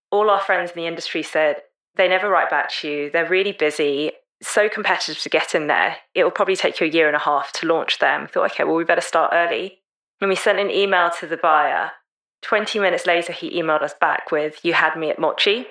all our friends in the industry said, they never write back to you. They're really busy, so competitive to get in there. It will probably take you a year and a half to launch them. We thought, okay, well, we better start early. And we sent an email to the buyer. 20 minutes later, he emailed us back with, you had me at Mochi.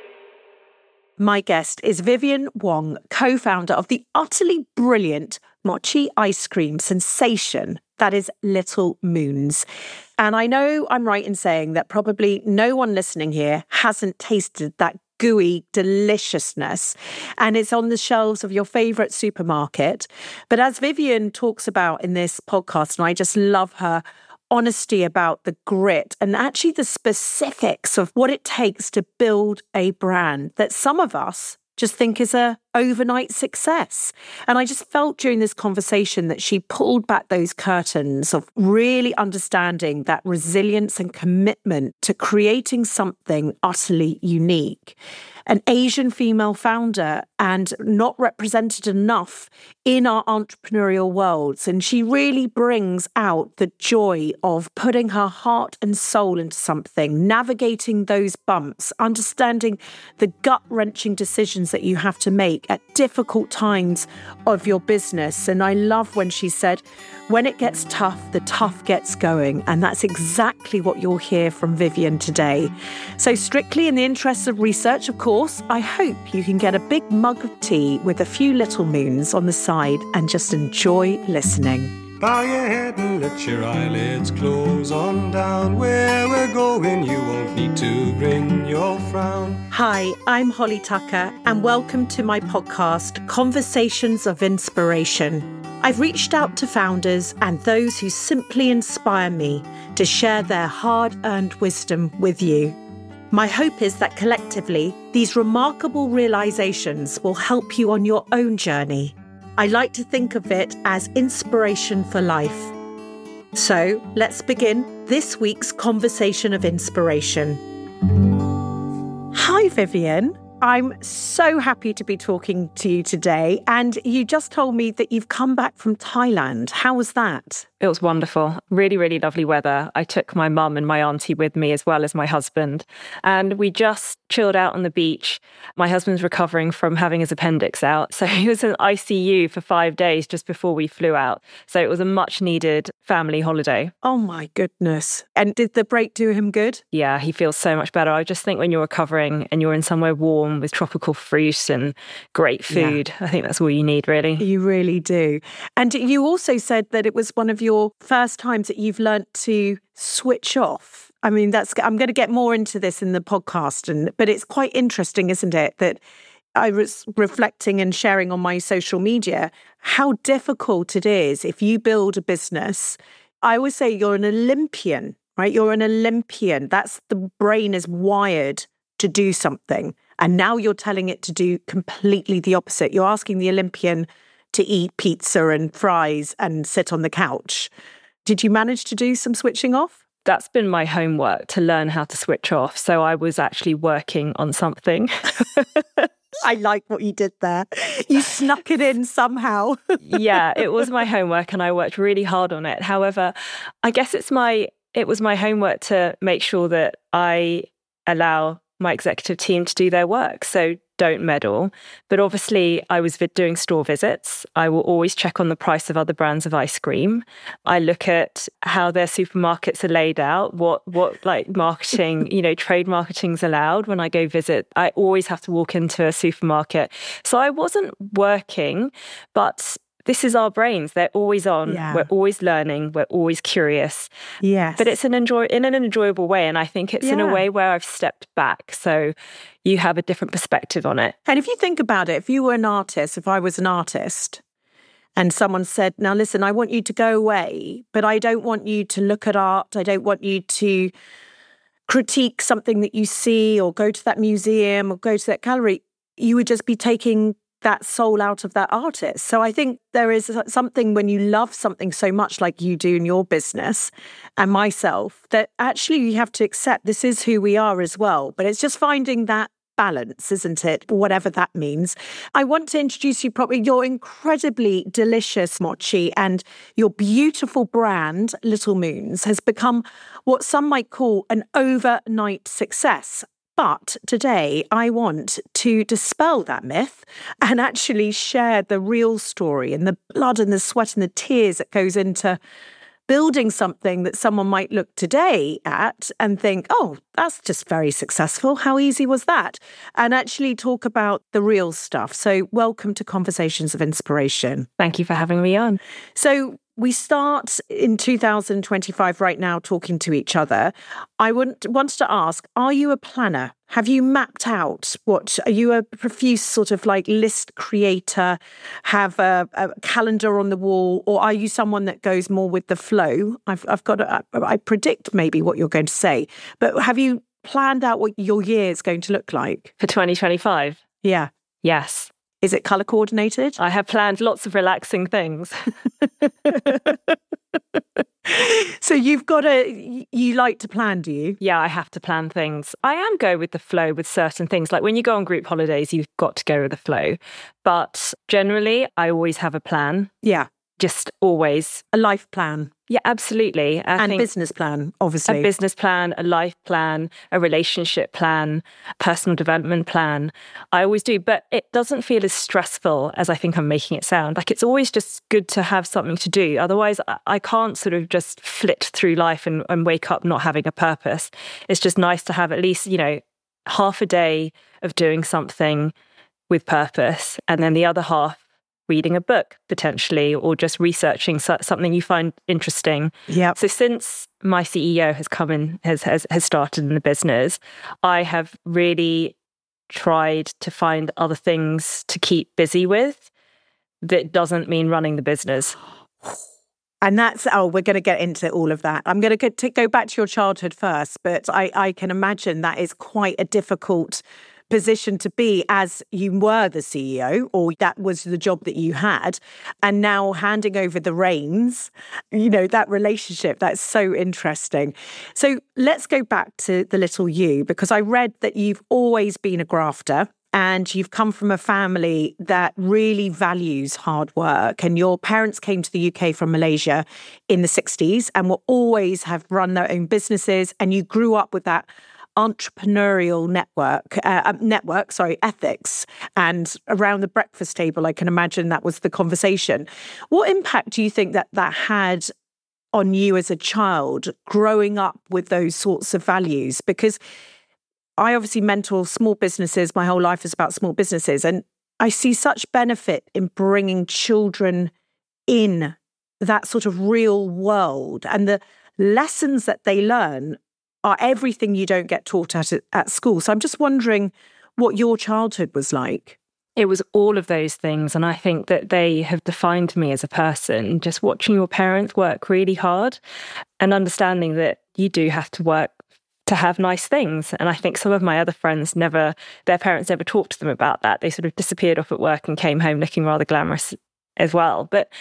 My guest is Vivienne Wong, co-founder of the utterly brilliant mochi ice cream sensation that is Little Moons. And I know I'm right in saying that probably no one listening here hasn't tasted that gooey deliciousness, and it's on the shelves of your favourite supermarket. But as Vivienne talks about in this podcast, and I just love her honesty about the grit and actually the specifics of what it takes to build a brand that some of us just think is a overnight success. And I just felt during this conversation that she pulled back those curtains of really understanding that resilience and commitment to creating something utterly unique. An Asian female founder and not represented enough in our entrepreneurial worlds. And she really brings out the joy of putting her heart and soul into something, navigating those bumps, understanding the gut-wrenching decisions that you have to make at difficult times of your business. And I love when she said, when it gets tough, the tough gets going. And that's exactly what you'll hear from Vivienne today. So strictly in the interests of research, of course, I hope you can get a big mug of tea with a few Little Moons on the side and just enjoy listening. Bow your head and let your eyelids close on down. Where we're going, you won't need to bring your frown. Hi, I'm Holly Tucker, and welcome to my podcast, Conversations of Inspiration. I've reached out to founders and those who simply inspire me to share their hard-earned wisdom with you. My hope is that collectively, these remarkable realizations will help you on your own journey. I like to think of it as inspiration for life. So let's begin this week's Conversation of Inspiration. Hi, Vivienne. I'm so happy to be talking to you today. And you just told me that you've come back from Thailand. How was that? It was wonderful. Really, really lovely weather. I took my mum and my auntie with me as well as my husband. And we just chilled out on the beach. My husband's recovering from having his appendix out. So he was in ICU for 5 days just before we flew out. So it was a much needed family holiday. Oh my goodness. And did the break do him good? Yeah, he feels so much better. I just think when you're recovering and you're in somewhere warm with tropical fruit and great food, I think that's all you need, really. You really do. And you also said that it was one of your first times that you've learnt to switch off. I mean, I'm going to get more into this in the podcast, but it's quite interesting, isn't it, that I was reflecting and sharing on my social media how difficult it is if you build a business. I always say you're an Olympian, right? You're an Olympian. That's the brain is wired to do something. And now you're telling it to do completely the opposite. You're asking the Olympian to eat pizza and fries and sit on the couch. Did you manage to do some switching off? That's been my homework, to learn how to switch off. So I was actually working on something. I like what you did there. You snuck it in somehow. Yeah, it was my homework and I worked really hard on it. However, I guess it was my homework to make sure that I allow my executive team to do their work. So don't meddle. But obviously, I was doing store visits. I will always check on the price of other brands of ice cream. I look at how their supermarkets are laid out, what like marketing, trade marketing's allowed when I go visit. I always have to walk into a supermarket. So I wasn't working, but this is our brains. They're always on. Yeah. We're always learning. We're always curious. Yes. But it's in an enjoyable way. And I think it's in a way where I've stepped back. So you have a different perspective on it. And if you think about it, if you were an artist, if I was an artist and someone said, now listen, I want you to go away, but I don't want you to look at art. I don't want you to critique something that you see or go to that museum or go to that gallery. You would just be taking that soul out of that artist. So I think there is something when you love something so much like you do in your business and myself, that actually you have to accept this is who we are as well. But it's just finding that balance, isn't it? Whatever that means. I want to introduce you properly. Your incredibly delicious mochi and your beautiful brand, Little Moons, has become what some might call an overnight success. But today I want to dispel that myth and actually share the real story and the blood and the sweat and the tears that goes into building something that someone might look today at and think, oh, that's just very successful. How easy was that? And actually talk about the real stuff. So welcome to Conversations of Inspiration. Thank you for having me on. So we start in 2025 right now talking to each other. I wanted to ask, are you a planner? Have you mapped out are you a profuse sort of like list creator, have a calendar on the wall, or are you someone that goes more with the flow? I predict maybe what you're going to say, but have you planned out what your year is going to look like? For 2025? Yeah. Yes. Is it colour coordinated? I have planned lots of relaxing things. So you like to plan, do you? Yeah, I have to plan things. I am go with the flow with certain things. Like when you go on group holidays, you've got to go with the flow. But generally, I always have a plan. Yeah. Just always. A life plan. Yeah, absolutely. And business plan, obviously. A business plan, a life plan, a relationship plan, personal development plan. I always do, but it doesn't feel as stressful as I think I'm making it sound. Like it's always just good to have something to do. Otherwise, I can't sort of just flit through life and wake up not having a purpose. It's just nice to have at least, half a day of doing something with purpose, and then the other half reading a book potentially, or just researching something you find interesting. Yeah. So since my CEO has come in, has started in the business, I have really tried to find other things to keep busy with. That doesn't mean running the business. And we're going to get into all of that. I'm going to go back to your childhood first, but I can imagine that is quite a difficult position to be as you were the CEO, or that was the job that you had, and now handing over the reins, that relationship, that's so interesting. So let's go back to the little you, because I read that you've always been a grafter and you've come from a family that really values hard work, and your parents came to the UK from Malaysia in the 60s and will always have run their own businesses, and you grew up with that entrepreneurial ethics. And around the breakfast table, I can imagine that was the conversation. What impact do you think that had on you as a child growing up with those sorts of values? Because I obviously mentor small businesses. My whole life is about small businesses. And I see such benefit in bringing children in that sort of real world, and the lessons that they learn are everything you don't get taught at school. So I'm just wondering what your childhood was like. It was all of those things. And I think that they have defined me as a person. Just watching your parents work really hard and understanding that you do have to work to have nice things. And I think some of my other friends their parents never talked to them about that. They sort of disappeared off at work and came home looking rather glamorous as well. But,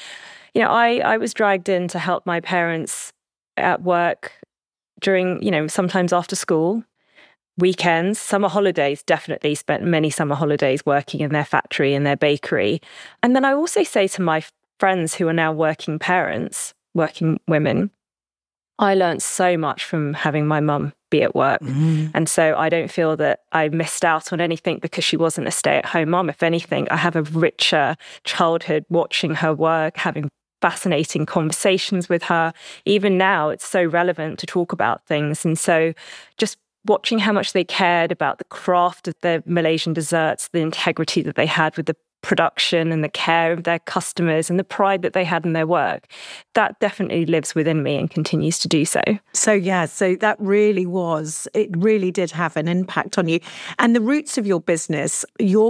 I was dragged in to help my parents at work during, sometimes after school, weekends, summer holidays, definitely spent many summer holidays working in their factory, in their bakery. And then I also say to my friends who are now working parents, working women, I learned so much from having my mum be at work. Mm. And so I don't feel that I missed out on anything because she wasn't a stay-at-home mum. If anything, I have a richer childhood watching her work, having fascinating conversations with her. Even now, it's so relevant to talk about things. And so just watching how much they cared about the craft of their Malaysian desserts, the integrity that they had with the production and the care of their customers and the pride that they had in their work, that definitely lives within me and continues to do so. So that it really did have an impact on you. And the roots of your business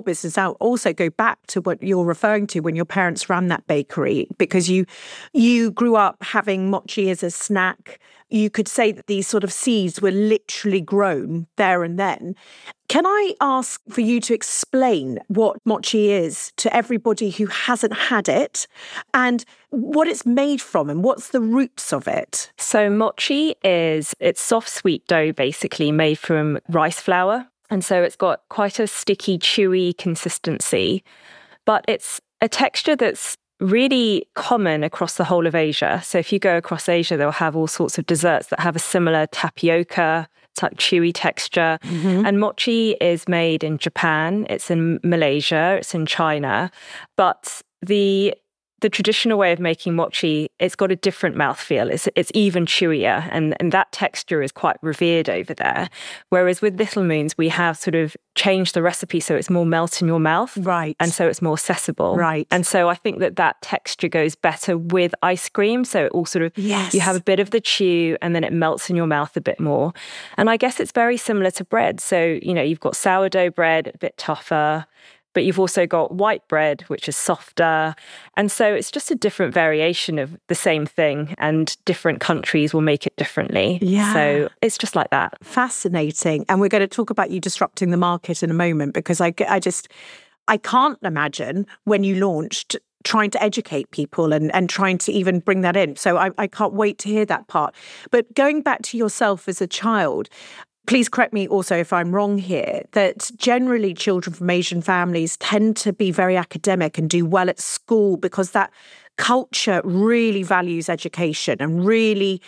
also go back to what you're referring to when your parents ran that bakery, because you grew up having mochi as a snack. You could say that these sort of seeds were literally grown there and then. Can I ask for you to explain what mochi is to everybody who hasn't had it, and what it's made from and what's the roots of it? So mochi it's soft sweet dough basically made from rice flour. And so it's got quite a sticky, chewy consistency, but it's a texture that's really common across the whole of Asia. So if you go across Asia, they'll have all sorts of desserts that have a similar tapioca like chewy texture. And mochi is made in Japan, it's in Malaysia, it's in China. But the traditional way of making mochi, it's got a different mouthfeel. It's even chewier, and that texture is quite revered over there. Whereas with Little Moons, we have sort of changed the recipe so it's more melt in your mouth. Right. And so it's more accessible. Right. And so I think that texture goes better with ice cream. So it all sort of, you have a bit of the chew and then it melts in your mouth a bit more. And I guess it's very similar to bread. So, you've got sourdough bread, a bit tougher, but you've also got white bread, which is softer. And so it's just a different variation of the same thing, and different countries will make it differently. Yeah. So it's just like that. Fascinating. And we're going to talk about you disrupting the market in a moment, because I can't imagine when you launched trying to educate people and trying to even bring that in. So I can't wait to hear that part. But going back to yourself as a child, please correct me also if I'm wrong here, that generally children from Asian families tend to be very academic and do well at school because that culture really values education and really,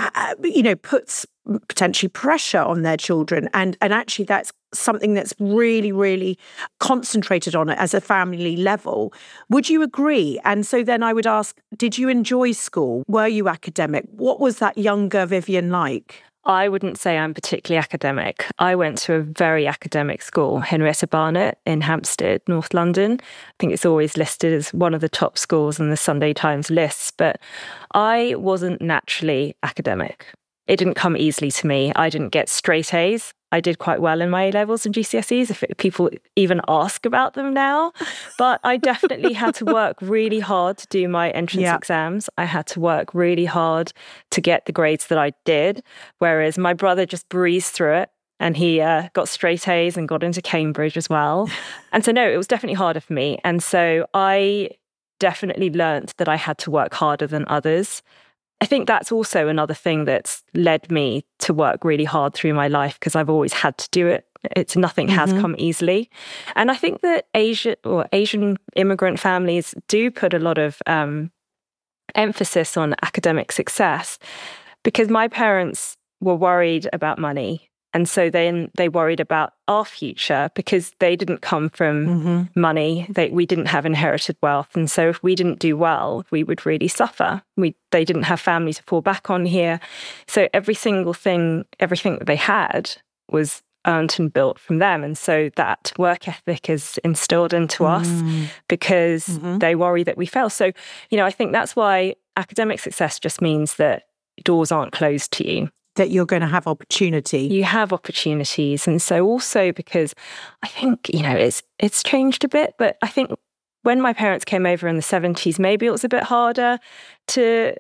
puts potentially pressure on their children. And actually that's something that's really, really concentrated on it as a family level. Would you agree? And so then I would ask, did you enjoy school? Were you academic? What was that younger Vivienne like? I wouldn't say I'm particularly academic. I went to a very academic school, Henrietta Barnett in Hampstead, North London. I think it's always listed as one of the top schools in the Sunday Times lists, but I wasn't naturally academic. It didn't come easily to me. I didn't get straight A's. I did quite well in my A-levels and GCSEs, if people even ask about them now. But I definitely had to work really hard to do my entrance exams. I had to work really hard to get the grades that I did, whereas my brother just breezed through it. And he got straight A's and got into Cambridge as well. And so, no, it was definitely harder for me. And so I definitely learnt that I had to work harder than others. I think that's also another thing that's led me to work really hard through my life, because I've always had to do it. Nothing has come easily. And I think that Asian immigrant families do put a lot of emphasis on academic success, because my parents were worried about money. And so then they worried about our future, because they didn't come from money. We didn't have inherited wealth. And so if we didn't do well, we would really suffer. They didn't have family to fall back on here. So everything that they had was earned and built from them. And so that work ethic is instilled into us because they worry that we fail. So, I think that's why academic success just means that doors aren't closed to you. That you're going to have opportunity. You have opportunities. And so also because I think, it's changed a bit, but I think when my parents came over in the 70s, maybe it was a bit harder to,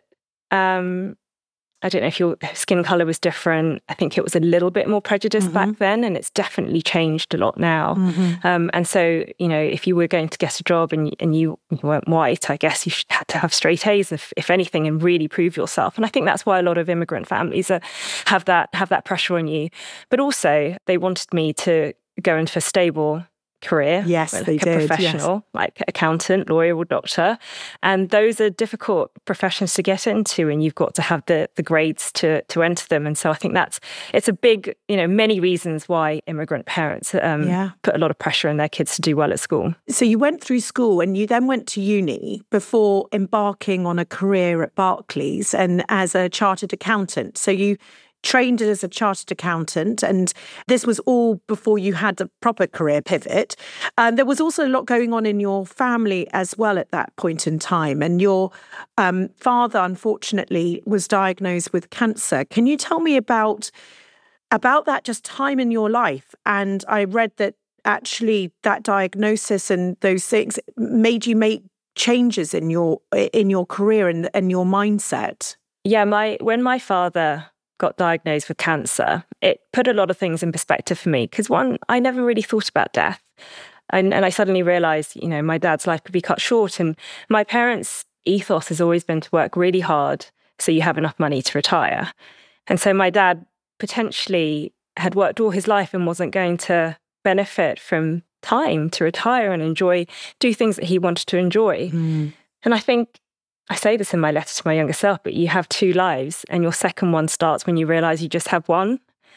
I don't know if your skin colour was different. I think it was a little bit more prejudiced back then, and it's definitely changed a lot now. And so, if you were going to get a job and you weren't white, I guess you had to have straight A's, if anything, and really prove yourself. And I think that's why a lot of immigrant families have that pressure on you. But also, they wanted me to go into a stable career. Yes, they did. Professional, like accountant, lawyer, or doctor. And those are difficult professions to get into, and you've got to have the grades to enter them. And so I think it's a big, many reasons why immigrant parents put a lot of pressure on their kids to do well at school. So you went through school and you then went to uni before embarking on a career at Barclays and as a chartered accountant. So you trained as a chartered accountant, and this was all before you had a proper career pivot. And there was also a lot going on in your family as well at that point in time. And your father, unfortunately, was diagnosed with cancer. Can you tell me about that just time in your life? And I read that actually that diagnosis and those things made you make changes in your career and your mindset. Yeah, when my father got diagnosed with cancer, it put a lot of things in perspective for me. Because one, I never really thought about death. And I suddenly realised, my dad's life could be cut short. And my parents' ethos has always been to work really hard so you have enough money to retire. And so my dad potentially had worked all his life and wasn't going to benefit from time to retire and do things that he wanted to enjoy. And I think, I say this in my letter to my younger self, but you have two lives, and your second one starts when you realise you just have one.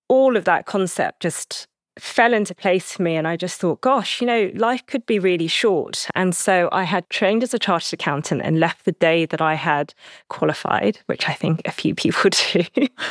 all of that concept just fell into place for me. And I just thought, gosh, life could be really short. And so I had trained as a chartered accountant and left the day that I had qualified, which I think a few people do.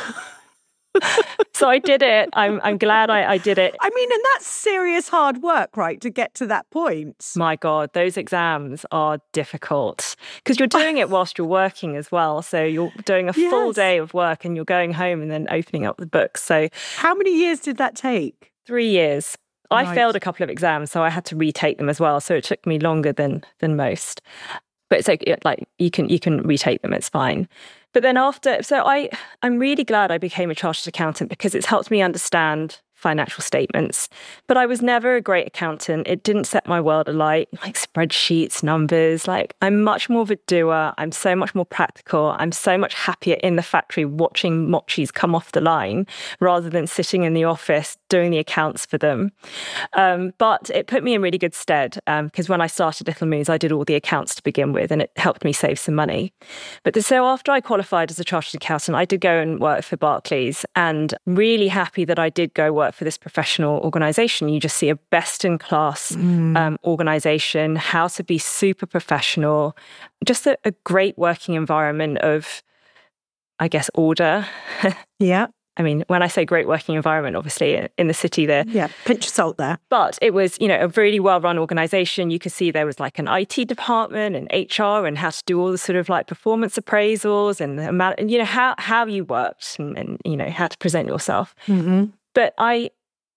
So I did it. I'm glad I did it. I mean, and that's serious hard work, right, to get to that point. My God, those exams are difficult because you're doing it whilst you're working as well. So you're doing a full day of work and you're going home and then opening up the books. So how many years did that take? 3 years. Right. I failed a couple of exams, so I had to retake them as well. So it took me longer than most. But it's like you can retake them, it's fine. But then I'm really glad I became a chartered accountant because it's helped me understand financial statements. But I was never a great accountant. It didn't set my world alight, like spreadsheets, numbers. Like, I'm much more of a doer. I'm so much more practical. I'm so much happier in the factory watching mochis come off the line rather than sitting in the office doing the accounts for them. But it put me in really good stead because when I started Little Moons, I did all the accounts to begin with and it helped me save some money. So after I qualified as a chartered accountant, I did go and work for Barclays, and really happy that I did go work for this professional organisation. You just see a best-in-class organisation, how to be super professional, just a great working environment of, I guess, order. Yeah. I mean, when I say great working environment, obviously in the city there. Yeah, pinch of salt there. But it was, a really well-run organisation. You could see there was like an IT department and HR and how to do all the sort of like performance appraisals and the amount, and how you worked and how to present yourself. Mm-hmm. But I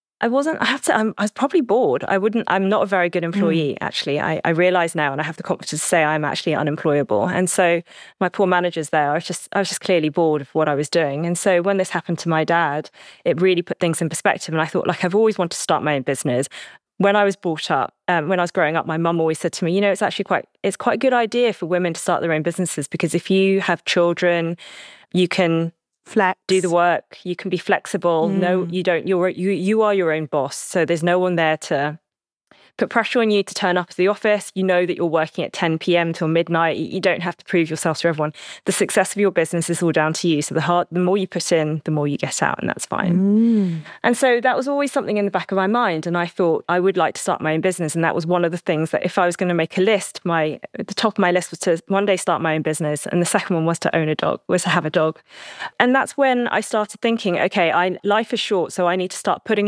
was probably bored. I'm not a very good employee, actually. I realise now, and I have the confidence to say I'm actually unemployable. And so my poor managers there, I was just clearly bored of what I was doing. And so when this happened to my dad, it really put things in perspective. And I thought, I've always wanted to start my own business. When I was brought up, when I was growing up, my mum always said to me, it's actually quite a good idea for women to start their own businesses, because if you have children, you can do the work, you can be flexible. No, you don't. You are your own boss. So there's no one there to put pressure on you to turn up at the office. You know that you're working at 10 p.m. till midnight. You don't have to prove yourself to everyone. The success of your business is all down to you. So the more you put in, the more you get out, and that's fine. And so that was always something in the back of my mind. And I thought I would like to start my own business. And that was one of the things that if I was going to make a list, at the top of my list was to one day start my own business. And the second one was to have a dog. And that's when I started thinking, okay, life is short, so I need to start putting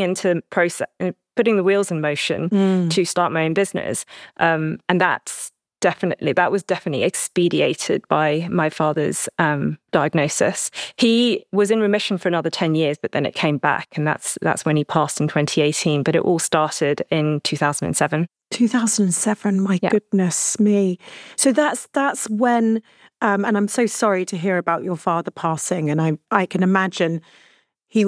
the wheels in motion to start my own business. And that was definitely expedited by my father's diagnosis. He was in remission for another 10 years, but then it came back. And that's when he passed in 2018. But it all started in 2007. 2007, my goodness me. So that's when, and I'm so sorry to hear about your father passing. And I can imagine he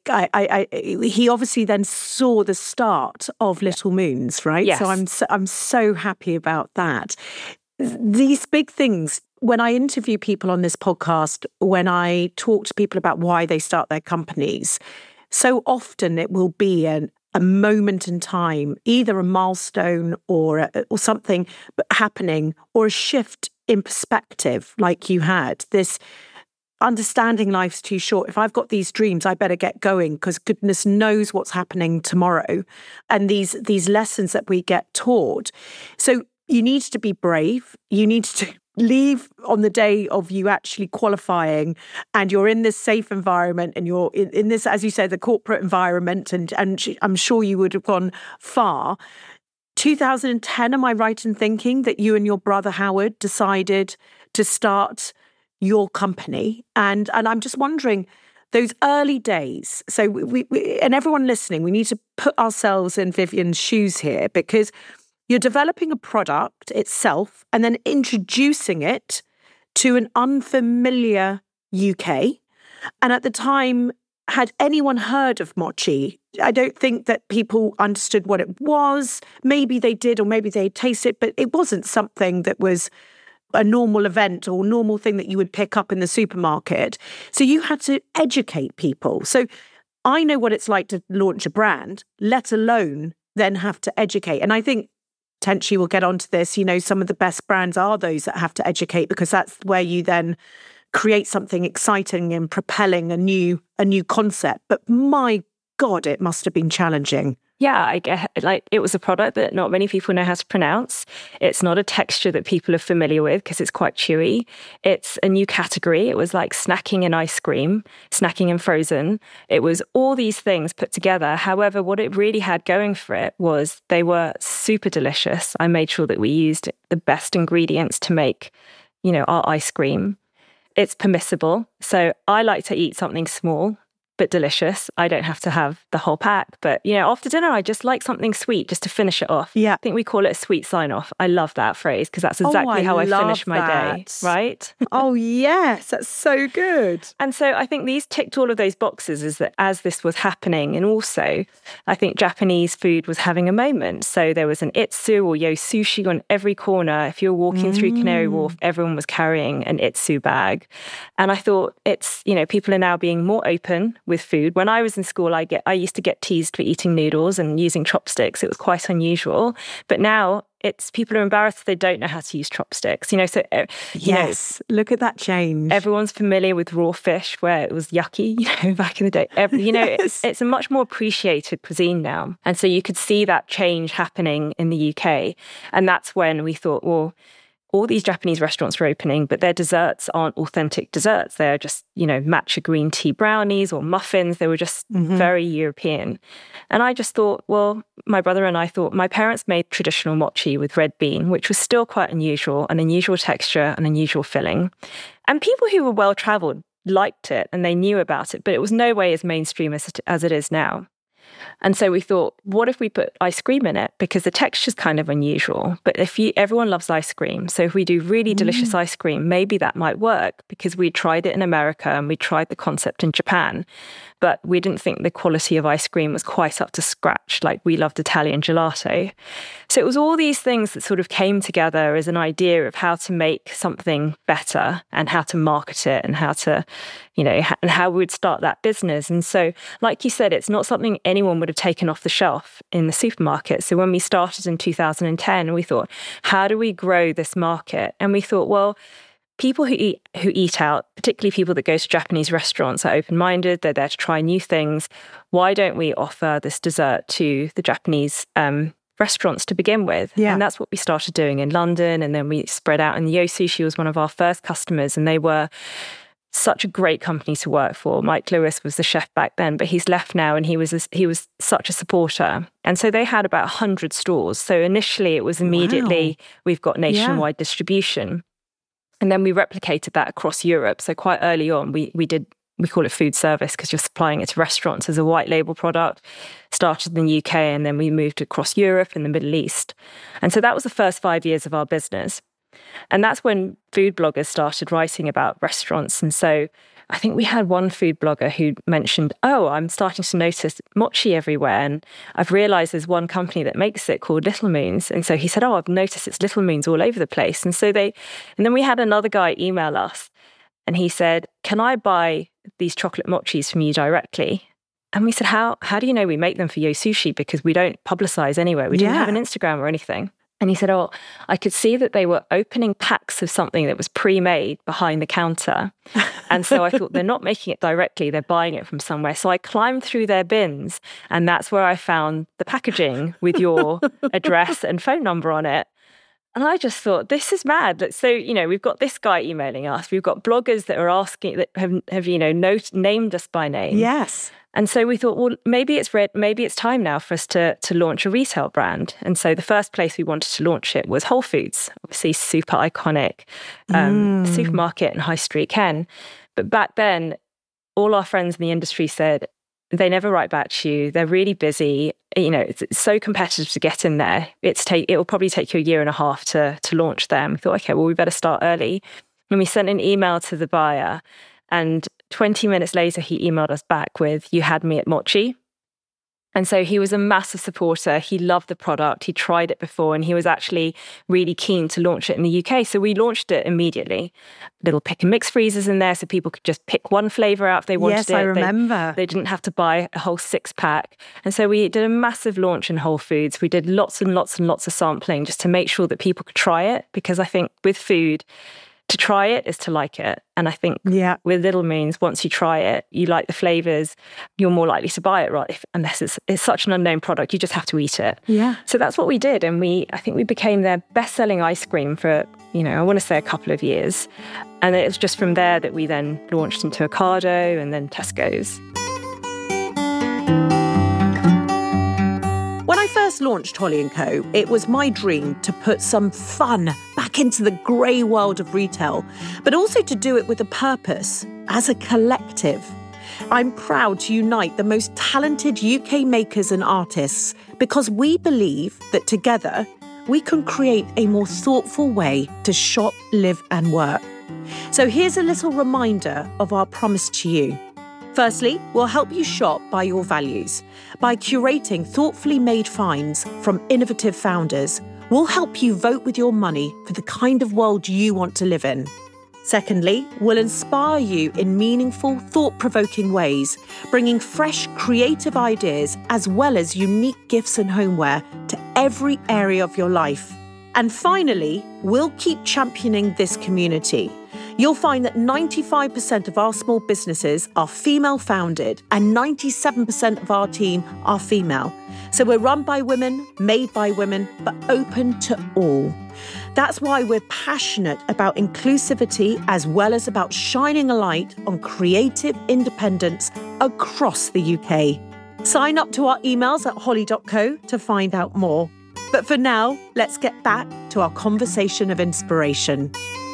obviously then saw the start of Little Moons, right? Yes. So I'm so happy about that. These big things, when I interview people on this podcast, when I talk to people about why they start their companies, so often it will be a moment in time, either a milestone or something happening, or a shift in perspective, like you had this. Understanding life's too short. If I've got these dreams, I better get going, because goodness knows what's happening tomorrow. And these lessons that we get taught. So you need to be brave. You need to leave on the day of you actually qualifying, and you're in this safe environment, and you're in this, as you say, the corporate environment, and I'm sure you would have gone far. 2010, am I right in thinking that you and your brother Howard decided to start your company? And I'm just wondering, those early days, so we and everyone listening, we need to put ourselves in Vivian's shoes here, because you're developing a product itself and then introducing it to an unfamiliar UK. And at the time, had anyone heard of mochi? I don't think that people understood what it was. Maybe they did, or maybe they tasted it, but it wasn't something that was a normal event or normal thing that you would pick up in the supermarket. So you had to educate people. So I know what it's like to launch a brand, let alone then have to educate. And I think potentially we'll get onto this, some of the best brands are those that have to educate, because that's where you then create something exciting and propelling a new concept. But my God, it must have been challenging. Yeah, I get it was a product that not many people know how to pronounce. It's not a texture that people are familiar with because it's quite chewy. It's a new category. It was like snacking and ice cream, snacking and frozen. It was all these things put together. However, what it really had going for it was they were super delicious. I made sure that we used the best ingredients to make, our ice cream. It's permissible. So I like to eat something small but delicious. I don't have to have the whole pack. But, after dinner, I just like something sweet just to finish it off. Yeah. I think we call it a sweet sign-off. I love that phrase because that's exactly how I finish my day, right? Oh, yes. That's so good. And so I think these ticked all of those boxes as this was happening. And also, I think Japanese food was having a moment. So there was an itsu or yo sushi on every corner. If you're walking through Canary Wharf, everyone was carrying an itsu bag. And I thought people are now being more open with food. When I was in school, I used to get teased for eating noodles and using chopsticks. It was quite unusual. But now people are embarrassed they don't know how to use chopsticks. Yes, look at that change. Everyone's familiar with raw fish where it was yucky, back in the day. Yes. It's a much more appreciated cuisine now. And so you could see that change happening in the UK. And that's when we thought, well, all these Japanese restaurants were opening, but their desserts aren't authentic desserts. They're just, matcha green tea brownies or muffins. They were just very European. And I just thought, well, my brother and I thought my parents made traditional mochi with red bean, which was still quite unusual, an unusual texture, an unusual filling. And people who were well-traveled liked it and they knew about it, but it was no way as mainstream as it is now. And so we thought, what if we put ice cream in it? Because the texture's kind of unusual. But everyone loves ice cream. So if we do really delicious ice cream, maybe that might work because we tried it in America and we tried the concept in Japan. But we didn't think the quality of ice cream was quite up to scratch, like we loved Italian gelato. So it was all these things that sort of came together as an idea of how to make something better and how to market it and how to, and how we would start that business. And so, like you said, it's not something anyone would have taken off the shelf in the supermarket. So when we started in 2010, we thought, how do we grow this market? And we thought, well, people who eat out, particularly people that go to Japanese restaurants, are open-minded. They're there to try new things. Why don't we offer this dessert to the Japanese restaurants to begin with? Yeah. And that's what we started doing in London. And then we spread out. And Yo Sushi was one of our first customers. And they were such a great company to work for. Mike Lewis was the chef back then, but he's left now, and he was such a supporter. And so they had about 100 stores. So initially it was immediately, we've got nationwide distribution. And then we replicated that across Europe. So quite early on, we call it food service because you're supplying it to restaurants as a white label product. Started in the UK, and then we moved across Europe and the Middle East. And so that was the first 5 years of our business. And that's when food bloggers started writing about restaurants. And so I think we had one food blogger who mentioned, I'm starting to notice mochi everywhere. And I've realized there's one company that makes it called Little Moons. And so he said, I've noticed it's Little Moons all over the place. And then we had another guy email us and he said, can I buy these chocolate mochis from you directly? And we said, how do you know we make them for Yo Sushi? Because we don't publicize anywhere. We didn't have an Instagram or anything. And he said, I could see that they were opening packs of something that was pre-made behind the counter. And so I thought, they're not making it directly, they're buying it from somewhere. So I climbed through their bins, and that's where I found the packaging with your address and phone number on it. And I just thought, this is mad. So, we've got this guy emailing us. We've got bloggers that are asking, that have named us by name. Yes. And so we thought, well, maybe it's time now for us to launch a retail brand. And so the first place we wanted to launch it was Whole Foods, obviously super iconic supermarket in High Street Ken. But back then, all our friends in the industry said, they never write back to you. They're really busy. It's so competitive to get in there. It will probably take you a year and a half to launch them. We thought, okay, well, we better start early. And we sent an email to the buyer, and 20 minutes later, he emailed us back with, you had me at mochi. And so he was a massive supporter. He loved the product. He tried it before, and he was actually really keen to launch it in the UK. So we launched it immediately. Little pick and mix freezers in there so people could just pick one flavour out if they wanted it. Yes, I remember. They didn't have to buy a whole 6-pack. And so we did a massive launch in Whole Foods. We did lots and lots and lots of sampling just to make sure that people could try it. Because I think with food, to try it is to like it. And I think with Little Moons, once you try it, you like the flavours, you're more likely to buy it, right? Unless it's such an unknown product, you just have to eat it. Yeah. So that's what we did. And I think we became their best-selling ice cream for, I want to say a couple of years. And it was just from there that we then launched into Ocado and then Tesco's. When I first launched Holly & Co., it was my dream to put some fun back into the grey world of retail, but also to do it with a purpose, as a collective. I'm proud to unite the most talented UK makers and artists because we believe that together we can create a more thoughtful way to shop, live and work. So here's a little reminder of our promise to you. Firstly, we'll help you shop by your values. By curating thoughtfully made finds from innovative founders, we'll help you vote with your money for the kind of world you want to live in. Secondly, we'll inspire you in meaningful, thought-provoking ways, bringing fresh, creative ideas as well as unique gifts and homeware to every area of your life. And finally, we'll keep championing this community. You'll find that 95% of our small businesses are female-founded and 97% of our team are female. So we're run by women, made by women, but open to all. That's why we're passionate about inclusivity as well as about shining a light on creative independence across the UK. Sign up to our emails at holly.co to find out more. But for now, let's get back to our conversation of inspiration.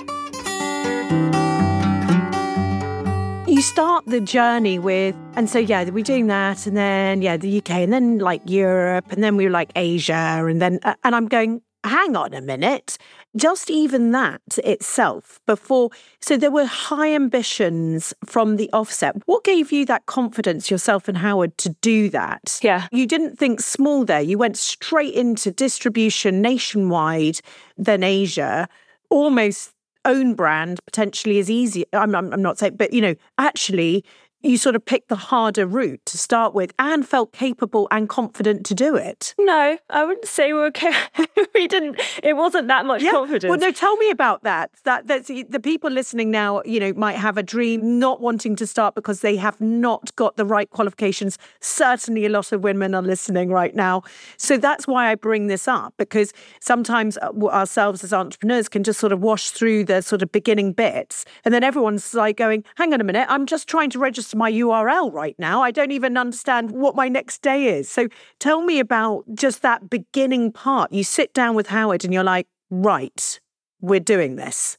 You start the journey with, and so we're doing that, and then the UK, and then like Europe, and then we were like Asia, and then and I'm going, hang on a minute, just even that itself before. So there were high ambitions from the offset. What gave you that confidence, yourself and Howard, to do that? Yeah, you didn't think small there. You went straight into distribution nationwide, then Asia, almost. Own brand potentially is easy. I'm not saying, but actually you sort of picked the harder route to start with and felt capable and confident to do it. No, I wouldn't say we were we didn't. It wasn't that much confidence. Well, no, tell me about that. That's the people listening now, might have a dream, not wanting to start because they have not got the right qualifications. Certainly a lot of women are listening right now. So that's why I bring this up, because sometimes ourselves as entrepreneurs can just sort of wash through the sort of beginning bits. And then everyone's like going, hang on a minute, I'm just trying to register my URL right now. I don't even understand what my next day is. So tell me about just that beginning part. You sit down with Howard and you're like, right, we're doing this.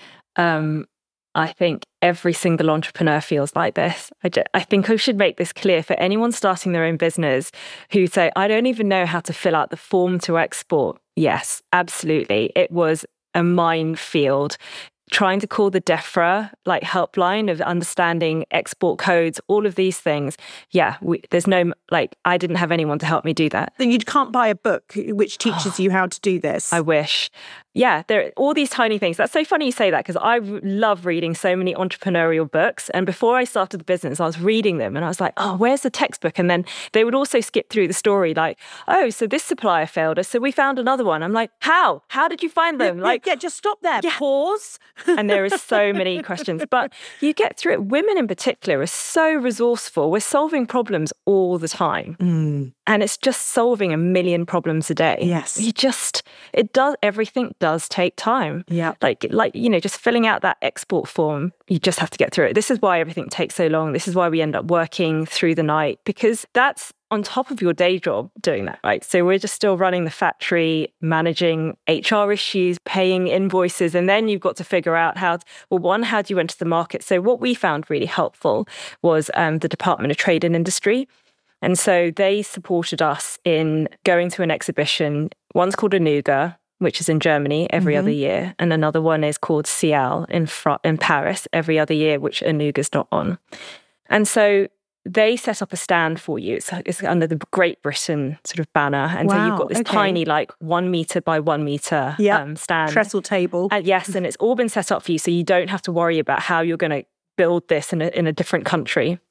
I think every single entrepreneur feels like this. I think I should make this clear for anyone starting their own business who say, I don't even know how to fill out the form to export. Yes, absolutely. It was a minefield. Trying to call the DEFRA helpline of understanding export codes, all of these things. Yeah, there's no, I didn't have anyone to help me do that. Then you can't buy a book which teaches you how to do this. I wish. Yeah, there are all these tiny things. That's so funny you say that because I love reading so many entrepreneurial books. And before I started the business, I was reading them and I was like, oh, where's the textbook? And then they would also skip through the story like, oh, so this supplier failed us. So we found another one. I'm like, how? How did you find them? Just stop there. Yeah. Pause. And there are so many questions. But you get through it. Women in particular are so resourceful. We're solving problems all the time. And it's just solving a million problems a day. Yes. Everything does take time. Yeah. Just filling out that export form, you just have to get through it. This is why everything takes so long. This is why we end up working through the night, because that's on top of your day job doing that, right? So we're just still running the factory, managing HR issues, paying invoices, and then you've got to figure out how do you enter the market? So what we found really helpful was the Department of Trade and Industry. And so they supported us in going to an exhibition. One's called Anuga, which is in Germany every other year. And another one is called Cial in Paris every other year, which Anuga's not on. And so they set up a stand for you. It's under the Great Britain sort of banner. And so you've got this tiny 1 meter by 1 meter stand. Trestle table. Yes, and it's all been set up for you. So you don't have to worry about how you're going to build this in a different country.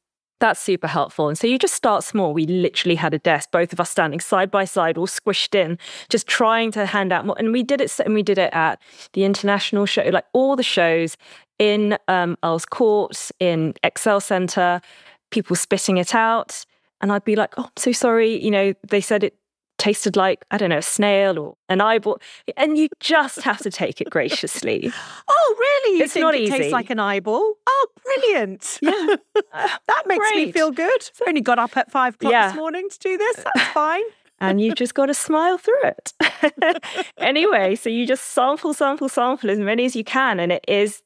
That's super helpful. And so you just start small. We literally had a desk, both of us standing side by side, all squished in, just trying to hand out more. And we did it at the international show, like all the shows in Earl's Court, in Excel Centre, people spitting it out. And I'd be like, oh, I'm so sorry. You know, they said it tasted like, I don't know, a snail or an eyeball. And you just have to take it graciously. Oh, really? You It's think not it easy. tastes like an eyeball? Oh, brilliant. Yeah. That makes me Great. feel good. I only got up at 5 o'clock Yeah. this morning to do this. That's fine. And you've just got to smile through it. Anyway, so you just sample as many as you can. And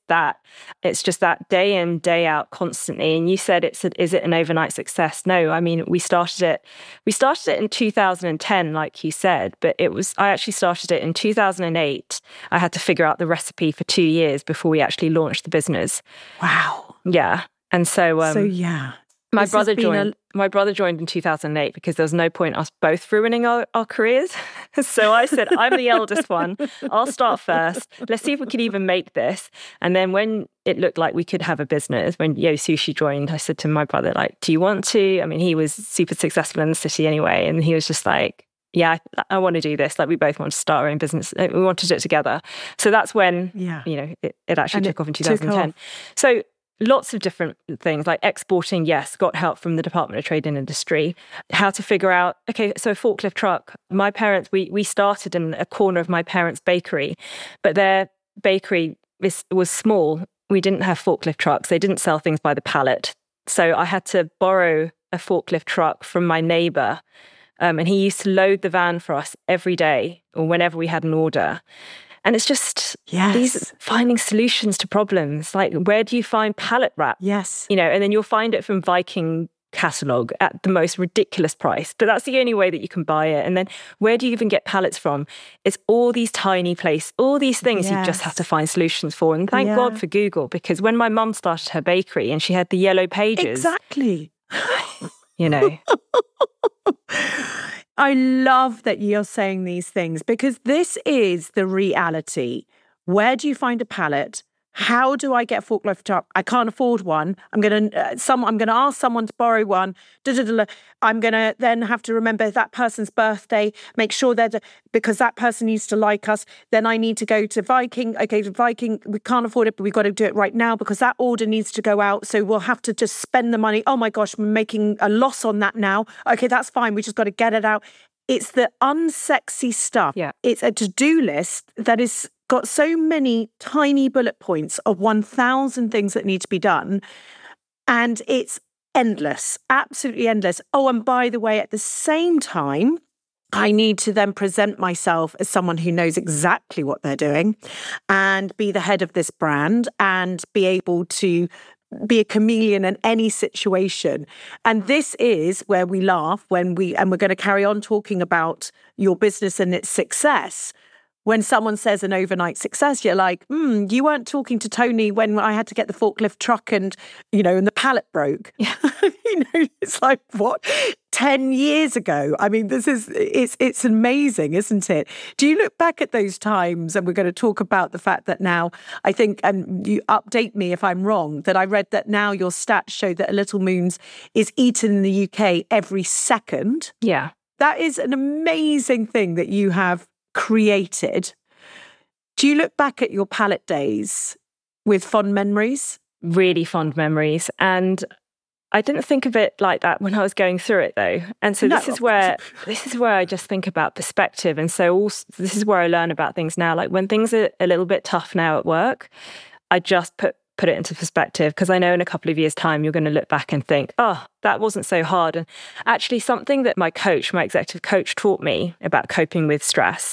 it's just that day in, day out constantly. And you said, is it an overnight success? No, I mean, we started it in 2010, like you said, but I actually started it in 2008. I had to figure out the recipe for 2 years before we actually launched the business. Wow. Yeah. And so, yeah. My This has brother been joined in 2008 because there was no point us both ruining our careers. So I said, I'm the eldest one. I'll start first. Let's see if we could even make this. And then when it looked like we could have a business, when Yo Sushi joined, I said to my brother, like, do you want to? I mean, he was super successful in the city anyway. And he was just like, yeah, I want to do this. Like, we both want to start our own business. We wanted it together. So that's when, it actually took off in 2010. So lots of different things like exporting, yes, got help from the Department of Trade and Industry. How to figure out, okay, so a forklift truck. My parents, we started in a corner of my parents' bakery, but their bakery was small. We didn't have forklift trucks. They didn't sell things by the pallet. So I had to borrow a forklift truck from my neighbour. And he used to load the van for us every day or whenever we had an order. And it's just these finding solutions to problems. Like, where do you find pallet wrap? Yes. You know, and then you'll find it from Viking catalogue at the most ridiculous price. But that's the only way that you can buy it. And then where do you even get pallets from? It's all these tiny places, all these things you just have to find solutions for. And thank God for Google, because when my mum started her bakery and she had the yellow pages. Exactly. You know. I love that you're saying these things because this is the reality. Where do you find a pallet? How do I get a forklift truck? I can't afford one. I'm going to ask someone to borrow one. I'm going to then have to remember that person's birthday, make sure because that person needs to like us. Then I need to go to Viking. Okay, to Viking, we can't afford it, but we've got to do it right now because that order needs to go out. So we'll have to just spend the money. Oh my gosh, we're making a loss on that now. Okay, that's fine. We just got to get it out. It's the unsexy stuff. Yeah. It's a to-do list that is got so many tiny bullet points of 1,000 things that need to be done. And it's endless, absolutely endless. Oh, and by the way, at the same time, I need to then present myself as someone who knows exactly what they're doing and be the head of this brand and be able to be a chameleon in any situation. And this is where we laugh and we're going to carry on talking about your business and its success. When someone says an overnight success, you're like, you weren't talking to Tony when I had to get the forklift truck and the pallet broke. Yeah. It's like, what? 10 years ago. I mean, it's amazing, isn't it? Do you look back at those times? And we're going to talk about the fact that now, I think, and you update me if I'm wrong, that I read that now your stats show that a Little Moons is eaten in the UK every second. Yeah. That is an amazing thing that you have created. Do you look back at your pallet days with fond memories? Really fond memories. And I didn't think of it like that when I was going through it, though. And so this is where I just think about perspective. And so also, this is where I learn about things now. Like when things are a little bit tough now at work, I just put it into perspective, because I know in a couple of years' time, you're going to look back and think, oh, that wasn't so hard. And actually something that my executive coach taught me about coping with stress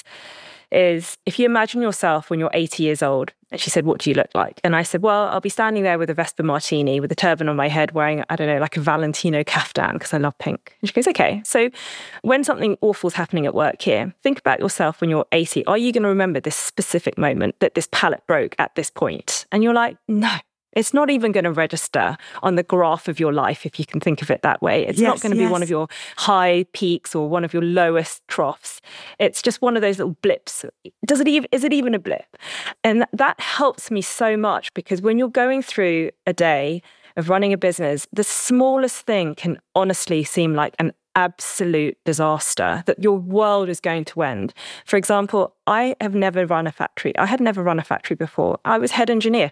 is, if you imagine yourself when you're 80 years old, and she said, what do you look like? And I said, well, I'll be standing there with a Vespa Martini with a turban on my head wearing, I don't know, like a Valentino caftan because I love pink. And she goes, okay, so when something awful is happening at work here, think about yourself when you're 80. Are you going to remember this specific moment that this pallet broke at this point? And you're like, no. It's not even going to register on the graph of your life, if you can think of it that way. It's not going to be one of your high peaks or one of your lowest troughs. It's just one of those little blips. Is it even a blip? And that helps me so much, because when you're going through a day of running a business, the smallest thing can honestly seem like an absolute disaster, that your world is going to end. For example, I have never run a factory. I had never run a factory before. I was head engineer.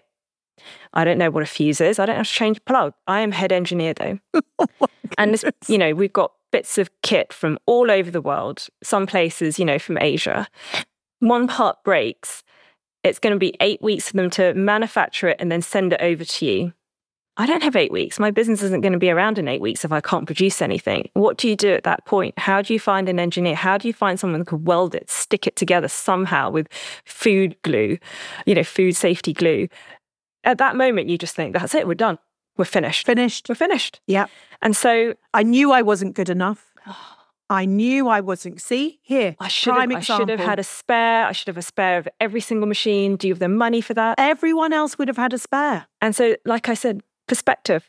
I don't know what a fuse is. I don't have to change a plug. I am head engineer though. And this, we've got bits of kit from all over the world, some places, from Asia. One part breaks. It's going to be 8 weeks for them to manufacture it and then send it over to you. I don't have 8 weeks. My business isn't going to be around in 8 weeks if I can't produce anything. What do you do at that point? How do you find an engineer? How do you find someone that could weld it, stick it together somehow with food glue, food safety glue? At that moment, you just think, that's it, we're done. We're finished. We're finished. Yeah. And so I knew I wasn't good enough. I knew I wasn't. See, here, I should have had a spare. I should have a spare of every single machine. Do you have the money for that? Everyone else would have had a spare. And so, like I said, perspective.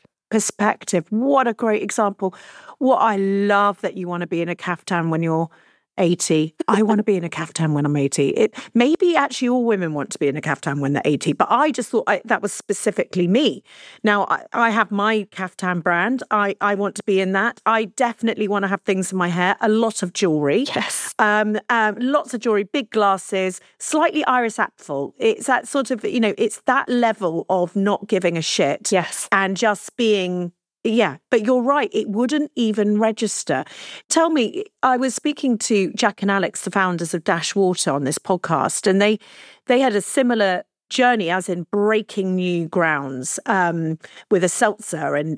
What a great example. What I love that you want to be in a caftan when you're 80. I want to be in a caftan when I'm 80. Maybe actually all women want to be in a caftan when they're 80, but I just thought that was specifically me. Now, I have my caftan brand. I want to be in that. I definitely want to have things in my hair, a lot of jewellery. Yes. Lots of jewellery, big glasses, slightly iris apfel. It's that sort of, it's that level of not giving a shit. Yes. And just being... Yeah, but you're right. It wouldn't even register. Tell me, I was speaking to Jack and Alex, the founders of Dash Water, on this podcast, and they had a similar journey, as in breaking new grounds with a seltzer. And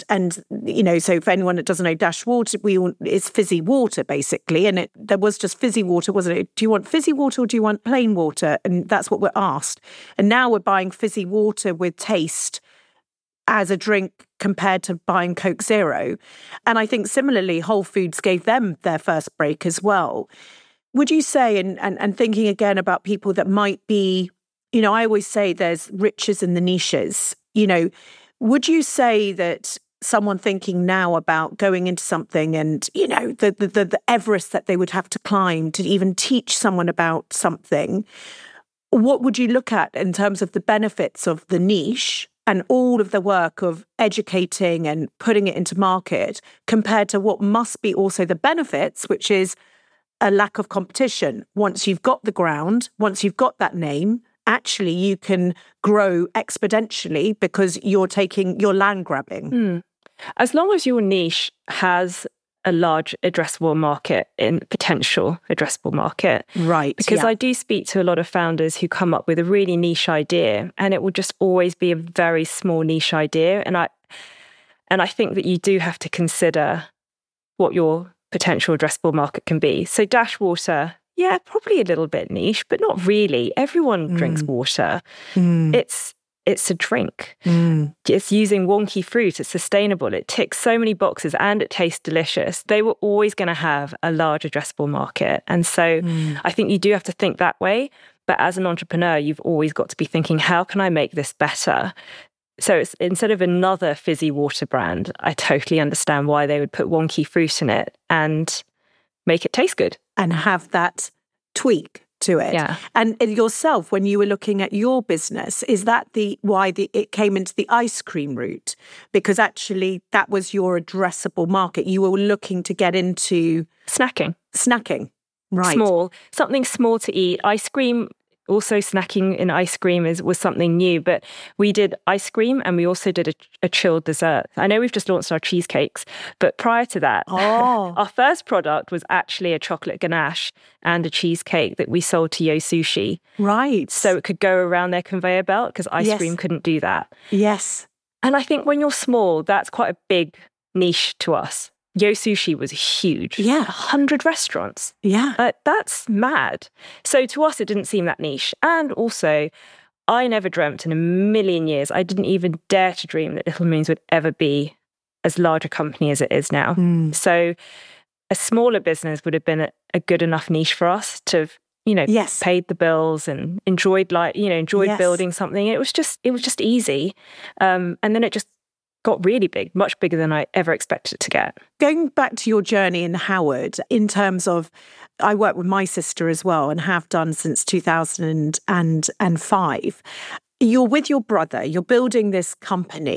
so for anyone that doesn't know, Dash Water, it's fizzy water, basically. And there was just fizzy water, wasn't it? Do you want fizzy water or do you want plain water? And that's what we're asked. And now we're buying fizzy water with taste as a drink compared to buying Coke Zero. And I think similarly, Whole Foods gave them their first break as well. Would you say, and thinking again about people that might be, I always say there's riches in the niches, would you say that someone thinking now about going into something and, the Everest that they would have to climb to even teach someone about something, what would you look at in terms of the benefits of the niche and all of the work of educating and putting it into market compared to what must be also the benefits, which is a lack of competition? Once you've got the ground, once you've got that name, actually you can grow exponentially because you're land grabbing. As long as your niche has a large addressable market, in potential addressable market. Right. Because I do speak to a lot of founders who come up with a really niche idea and it will just always be a very small niche idea. And I think that you do have to consider what your potential addressable market can be. So Dash Water, yeah, probably a little bit niche, but not really. Everyone drinks water. It's a drink. It's using wonky fruit. It's sustainable. It ticks so many boxes and it tastes delicious. They were always going to have a large addressable market. And so I think you do have to think that way. But as an entrepreneur, you've always got to be thinking, how can I make this better? So it's, instead of another fizzy water brand, I totally understand why they would put wonky fruit in it and make it taste good. And have that tweak to it. Yeah. And yourself, when you were looking at your business, is that why it came into the ice cream route? Because actually that was your addressable market. You were looking to get into Snacking. Right. Something small to eat. Ice cream, also snacking in ice cream was something new, but we did ice cream and we also did a chilled dessert. I know we've just launched our cheesecakes, but prior to that, our first product was actually a chocolate ganache and a cheesecake that we sold to Yo Sushi. Right. So it could go around their conveyor belt because ice cream couldn't do that. Yes. And I think when you're small, that's quite a big niche to us. Yo Sushi was huge. Yeah. 100 restaurants. Yeah. That's mad. So to us, it didn't seem that niche. And also, I never dreamt in a million years, I didn't even dare to dream that Little Moons would ever be as large a company as it is now. So a smaller business would have been a good enough niche for us to have, paid the bills and enjoyed building something. It was just easy. And then it just got really big, much bigger than I ever expected it to get. Going back to your journey in Howard, in terms of, I work with my sister as well and have done since 2005. You're with your brother, you're building this company.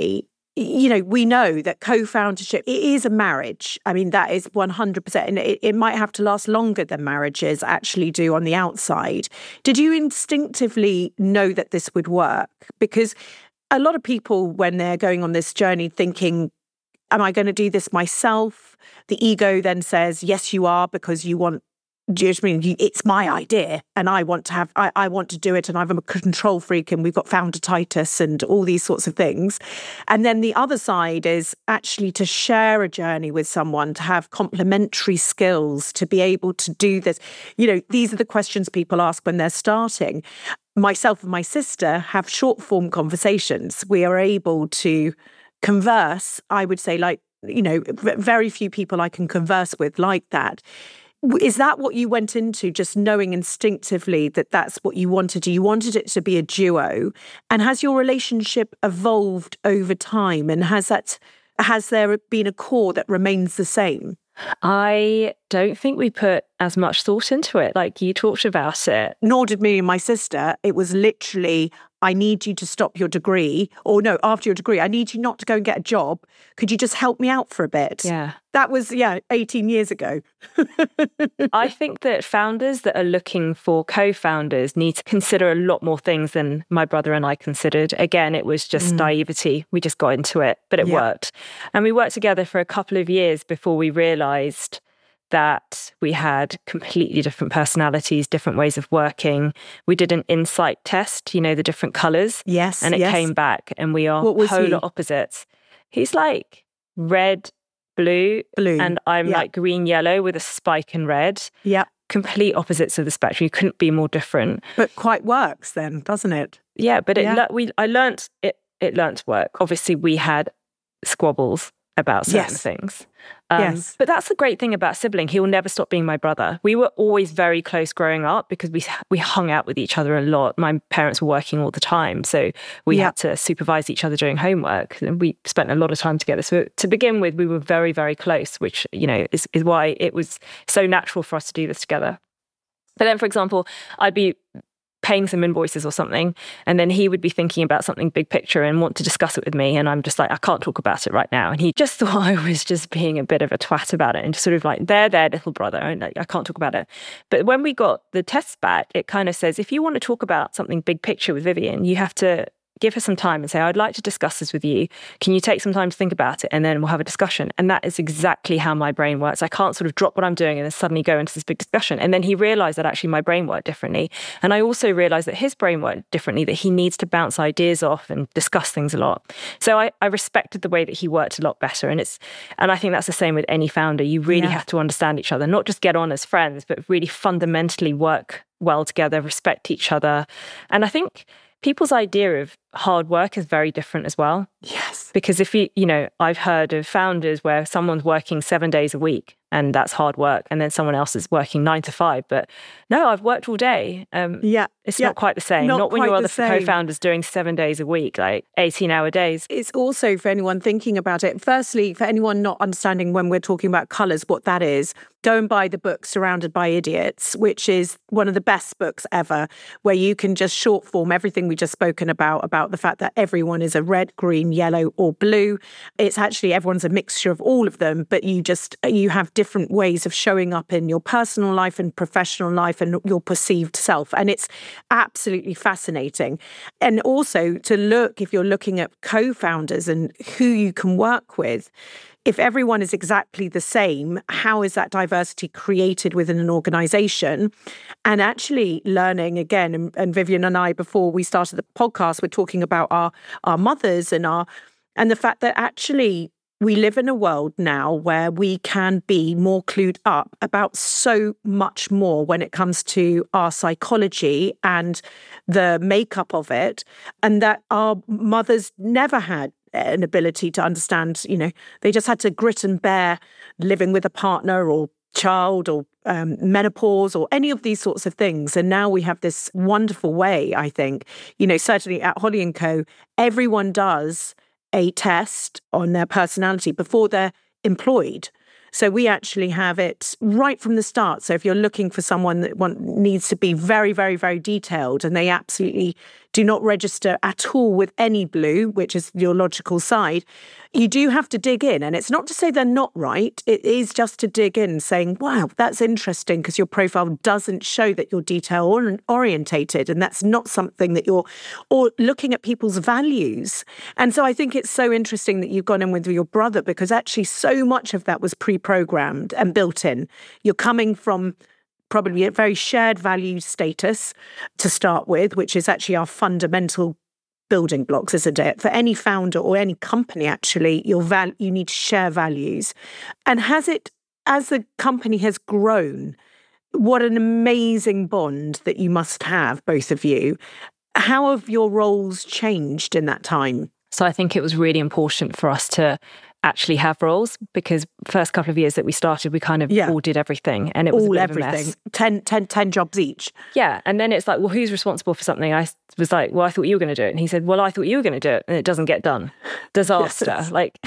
we know that co-foundership, it is a marriage. I mean, that is 100%. And it might have to last longer than marriages actually do on the outside. Did you instinctively know that this would work? Because a lot of people, when they're going on this journey thinking, am I going to do this myself? The ego then says, yes, you are, because you want, do you know what I mean? It's my idea and I want to do it, and I'm a control freak and we've got foundertitis and all these sorts of things. And then the other side is actually to share a journey with someone, to have complementary skills, to be able to do this. These are the questions people ask when they're starting. Myself and my sister have short form conversations. We are able to converse, I would say, like, very few people I can converse with like that. Is that what you went into, just knowing instinctively that that's what you wanted? You wanted it to be a duo. And has your relationship evolved over time? And has there been a core that remains the same? I don't think we put as much thought into it, like you talked about it. Nor did me and my sister. It was literally, I need you to stop your degree, or no, after your degree, I need you not to go and get a job. Could you just help me out for a bit? Yeah. That was, 18 years ago. I think that founders that are looking for co-founders need to consider a lot more things than my brother and I considered. Again, it was just naivety. We just got into it, but it worked. And we worked together for a couple of years before we realised that we had completely different personalities, different ways of working. We did an insight test, the different colours. Yes. And it came back and we are polar opposites. He's like red, blue, and I'm like green, yellow with a spike in red. Yeah. Complete opposites of the spectrum. You couldn't be more different. But quite works then, doesn't it? Yeah, but I learnt it learnt to work. Obviously, we had squabbles about certain things. Yes. But that's the great thing about sibling. He will never stop being my brother. We were always very close growing up because we hung out with each other a lot. My parents were working all the time, so we had to supervise each other doing homework, and we spent a lot of time together. So to begin with, we were very, very close, which is why it was so natural for us to do this together. But then, for example, I'd be paying some invoices or something, and then he would be thinking about something big picture and want to discuss it with me, and I'm just like, I can't talk about it right now. And he just thought I was just being a bit of a twat about it and just sort of like, there, little brother, and I can't talk about it. But when we got the tests back, it kind of says, if you want to talk about something big picture with Vivian, you have to give her some time and say, I'd like to discuss this with you. Can you take some time to think about it? And then we'll have a discussion. And that is exactly how my brain works. I can't sort of drop what I'm doing and then suddenly go into this big discussion. And then he realized that actually my brain worked differently. And I also realized that his brain worked differently, that he needs to bounce ideas off and discuss things a lot. So I respected the way that he worked a lot better. And I think that's the same with any founder. You really have to understand each other, not just get on as friends, but really fundamentally work well together, respect each other. And I think people's idea of hard work is very different as well. Yes. Because if I've heard of founders where someone's working 7 days a week and that's hard work, and then someone else is working 9 to 5. But no, I've worked all day. It's not quite the same. Not when your other co-founders doing 7 days a week, like 18-hour days. It's also, for anyone thinking about it, firstly, for anyone not understanding when we're talking about colours, what that is, go and buy the book Surrounded by Idiots, which is one of the best books ever, where you can just short form everything we just spoken about the fact that everyone is a red, green, yellow or blue. It's actually, everyone's a mixture of all of them, but you have different ways of showing up in your personal life and professional life and your perceived self. And it's absolutely fascinating. And also to look, if you're looking at co-founders and who you can work with, if everyone is exactly the same, how is that diversity created within an organization? And actually learning again, and Vivian and I, before we started the podcast, we're talking about our mothers and the fact that actually we live in a world now where we can be more clued up about so much more when it comes to our psychology and the makeup of it, and that our mothers never had an ability to understand. They just had to grit and bear living with a partner or child or menopause or any of these sorts of things. And now we have this wonderful way, I think, certainly at Holly & Co, everyone does a test on their personality before they're employed. So we actually have it right from the start. So if you're looking for someone that needs to be very, very, very detailed, and they absolutely do not register at all with any Blue, which is your logical side, you do have to dig in. And it's not to say they're not right. It is just to dig in saying, wow, that's interesting because your profile doesn't show that you're detail orientated. And that's not something that you're, or looking at people's values. And so I think it's so interesting that you've gone in with your brother, because actually so much of that was pre-programmed and built in. You're coming from probably a very shared value status to start with, which is actually our fundamental building blocks, isn't it? For any founder or any company, actually, you need to share values. And as the company has grown, what an amazing bond that you must have, both of you. How have your roles changed in that time? So I think it was really important for us to actually have roles, because first couple of years that we started, we kind of all did everything, and it was all a bit of a mess. 10 jobs each. Yeah. And then it's like, well, who's responsible for something? I was like, well, I thought you were going to do it. And he said, well, I thought you were going to do it. And it doesn't get done. Disaster. Yes. Like,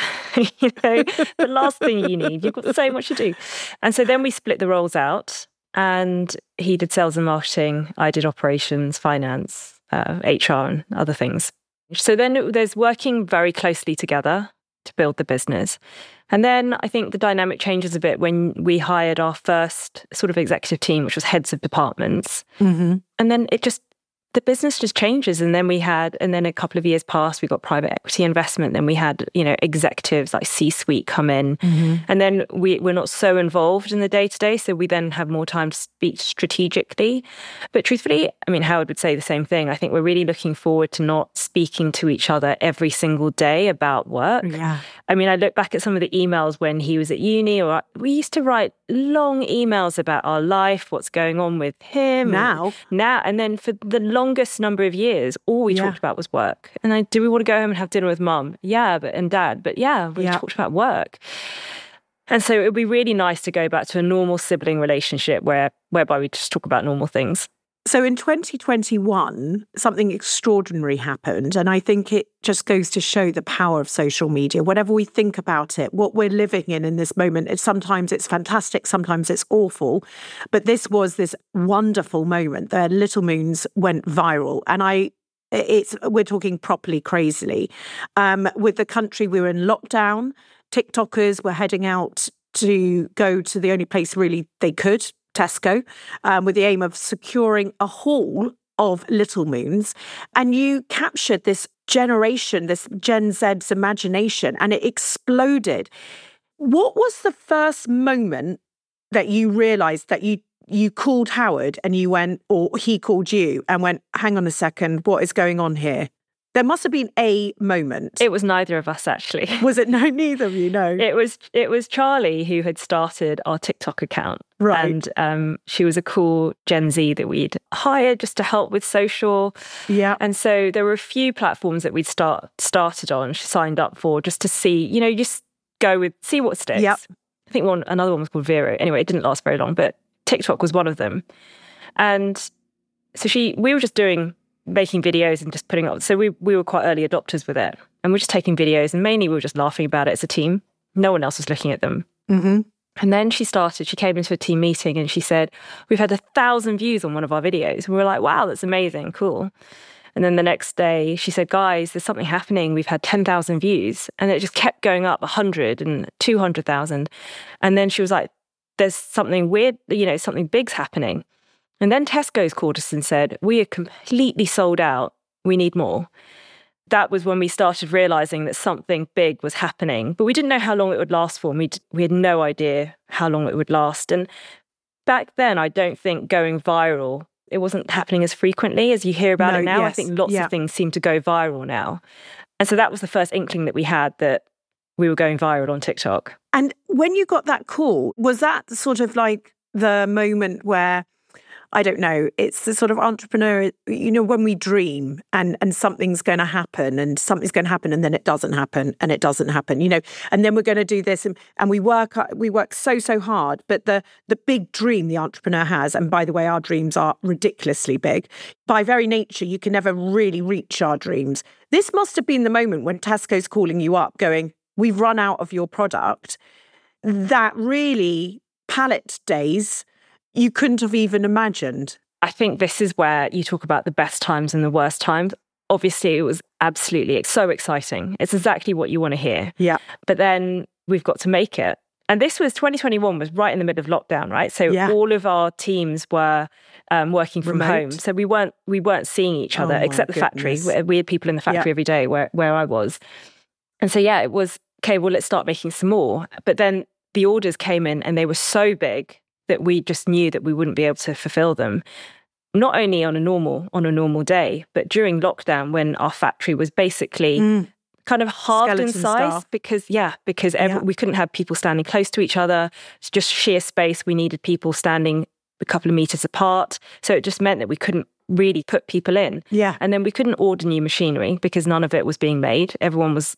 the last thing you need, you've got so much to do. And so then we split the roles out, and he did sales and marketing. I did operations, finance, HR and other things. So then there's working very closely together to build the business. And then I think the dynamic changes a bit when we hired our first sort of executive team, which was heads of departments. Mm-hmm. And then the business just changes. And then a couple of years passed, we got private equity investment. Then we had, executives like C-suite come in. Mm-hmm. And then we're not so involved in the day-to-day. So we then have more time to speak strategically. But truthfully, I mean, Howard would say the same thing. I think we're really looking forward to not speaking to each other every single day about work. Yeah. I mean, I look back at some of the emails when he was at uni, or we used to write long emails about our life, what's going on with him. Now. And then for the longest number of years, all we talked about was work. And do we want to go home and have dinner with mum? Yeah, and dad. But we talked about work. And so it would be really nice to go back to a normal sibling relationship whereby we just talk about normal things. So in 2021, something extraordinary happened. And I think it just goes to show the power of social media. Whatever we think about it, what we're living in this moment, sometimes it's fantastic, sometimes it's awful. But this was this wonderful moment. The Little Moons went viral. And we're talking properly crazily. With the country, we were in lockdown. TikTokers were heading out to go to the only place really they could, Tesco, with the aim of securing a haul of Little Moons. And you captured this generation, this Gen Z's imagination, and it exploded. What was the first moment that you realised that you called Howard and you went, or he called you and went, hang on a second, what is going on here? There must have been a moment. It was neither of us, actually. Was it? No, neither of you, no. It was Charlie who had started our TikTok account. Right. And she was a cool Gen Z that we'd hired just to help with social. Yeah. And so there were a few platforms that we'd started on, she signed up for, just to see, just see what sticks. Yep. I think another one was called Vero. Anyway, it didn't last very long, but TikTok was one of them. And so we were just making videos and just putting up. So we were quite early adopters with it. And we're just taking videos, and mainly we were just laughing about it as a team. No one else was looking at them. Mm-hmm. And then she came into a team meeting and she said, we've had 1,000 views on one of our videos. And we were like, wow, that's amazing, cool. And then the next day she said, guys, there's something happening. We've had 10,000 views. And it just kept going up, 100 and 200,000. And then she was like, there's something weird, something big's happening. And then Tesco's called us and said, we are completely sold out. We need more. That was when we started realising that something big was happening. But we didn't know how long it would last for. And we had no idea how long it would last. And back then, I don't think going viral, it wasn't happening as frequently as you hear about it now. Yes. I think lots of things seem to go viral now. And so that was the first inkling that we had that we were going viral on TikTok. And when you got that call, was that sort of like the moment where, I don't know, it's the sort of entrepreneur, when we dream and something's going to happen and something's going to happen and then it doesn't happen and it doesn't happen, and then we're going to do this and we work so hard. But the big dream the entrepreneur has, and by the way, our dreams are ridiculously big. By very nature, you can never really reach our dreams. This must have been the moment when Tesco's calling you up going, we've run out of your product. That really pallet days, you couldn't have even imagined. I think this is where you talk about the best times and the worst times. Obviously, it was absolutely so exciting. It's exactly what you want to hear. Yeah. But then we've got to make it. And this was 2021 was right in the middle of lockdown, right? So all of our teams were working from home. So we weren't seeing each other except the factory. We had people in the factory every day where I was. And so, it was, okay, well, let's start making some more. But then the orders came in and they were so big that we just knew that we wouldn't be able to fulfill them. Not only on a normal day, but during lockdown when our factory was basically kind of halved in size because we couldn't have people standing close to each other. It's just sheer space. We needed people standing a couple of meters apart. So it just meant that we couldn't really put people in. Yeah. And then we couldn't order new machinery because none of it was being made. Everyone was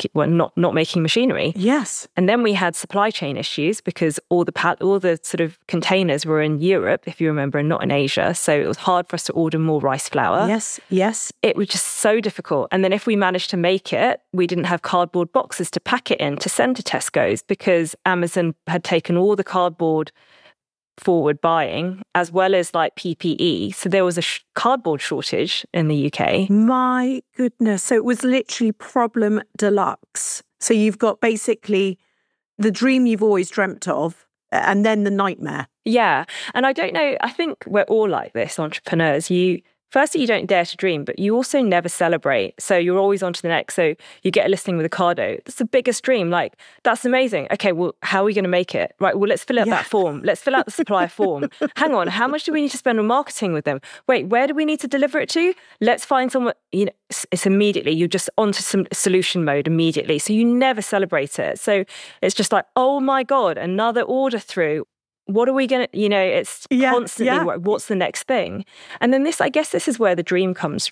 not making machinery. Yes. And then we had supply chain issues because all the sort of containers were in Europe, if you remember, and not in Asia. So it was hard for us to order more rice flour. Yes. It was just so difficult. And then if we managed to make it, we didn't have cardboard boxes to pack it in to send to Tesco's because Amazon had taken all the cardboard forward buying as well as like PPE. So there was a cardboard shortage in the UK. My goodness. So it was literally problem deluxe. So you've got basically the dream you've always dreamt of and then the nightmare. Yeah. And I don't know, I think we're all like this, entrepreneurs. Firstly, you don't dare to dream, but you also never celebrate. So you're always on to the next. So you get a listing with Ocado. That's the biggest dream. Like, that's amazing. Okay, well, how are we going to make it? Right, well, let's fill out that form. Let's fill out the supplier form. Hang on, how much do we need to spend on marketing with them? Wait, where do we need to deliver it to? Let's find someone, it's immediately, you're just onto some solution mode immediately. So you never celebrate it. So it's just like, oh my God, another order through. What are we going to, it's constantly, what's the next thing? And then I guess this is where the dream comes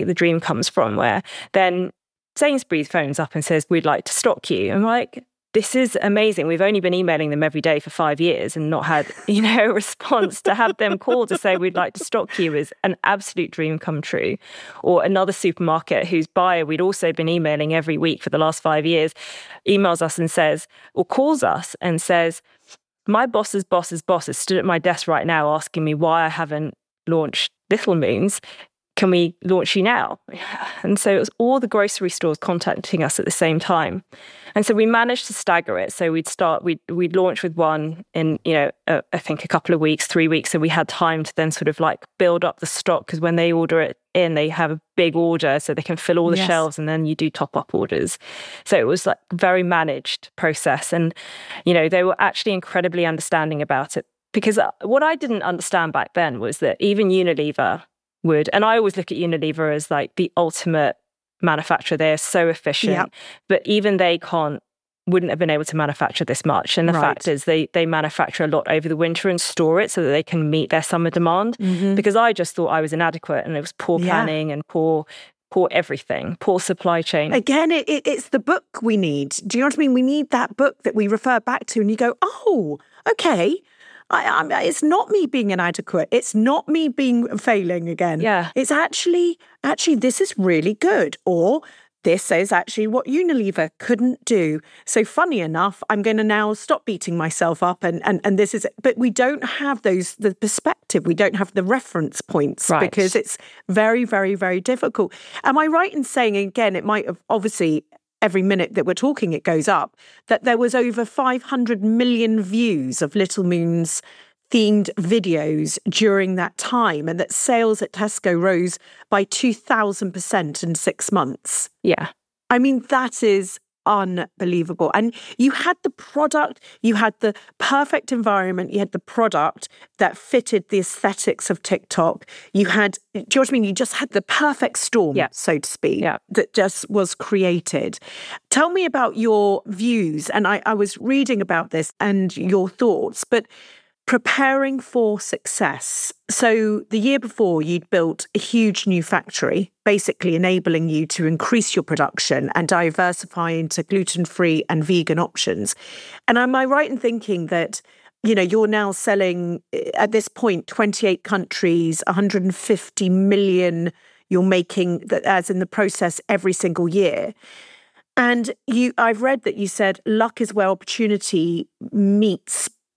from, where then Sainsbury's phones up and says, we'd like to stock you. I'm like, this is amazing. We've only been emailing them every day for 5 years and not had, a response. To have them call to say, we'd like to stock you is an absolute dream come true. Or another supermarket whose buyer we'd also been emailing every week for the last 5 years, emails us and says, or calls us and says, my boss's boss's boss is stood at my desk right now asking me why I haven't launched Little Moons. Can we launch you now? And so it was all the grocery stores contacting us at the same time. And so we managed to stagger it. So we'd launch with one in, I think a couple of weeks, 3 weeks. So we had time to then sort of like build up the stock because when they order it in, they have a big order so they can fill all the shelves and then you do top-up orders. So it was like very managed process. And, they were actually incredibly understanding about it because what I didn't understand back then was that even Unilever would, and I always look at Unilever as like the ultimate manufacturer. They're so efficient, but even they wouldn't have been able to manufacture this much. And the fact is they manufacture a lot over the winter and store it so that they can meet their summer demand. Mm-hmm. Because I just thought I was inadequate and it was poor planning and poor everything, poor supply chain. Again, it's the book we need. Do you know what I mean? We need that book that we refer back to and you go, oh, okay. It's not me being inadequate. It's not me failing again. Yeah. It's actually, this is really good. Or this is actually what Unilever couldn't do. So funny enough, I'm going to now stop beating myself up and this is it. But we don't have the perspective. We don't have the reference points because it's very, very, very difficult. Am I right in saying, again, it might have obviously every minute that we're talking, it goes up, that there was over 500 million views of Little Moons themed videos during that time and that sales at Tesco rose by 2,000% in 6 months. Yeah. I mean, that is unbelievable. And you had the product, you had the perfect environment, you had the product that fitted the aesthetics of TikTok. You had, do you know what I mean? You just had the perfect storm, so to speak, that just was created. Tell me about your views. And I was reading about this and your thoughts, but preparing for success. So the year before, you'd built a huge new factory, basically enabling you to increase your production and diversify into gluten-free and vegan options. And am I right in thinking that, you're now selling, at this point, 28 countries, 150 million you're making, as in the process, every single year? And I've read that you said luck is where opportunity meets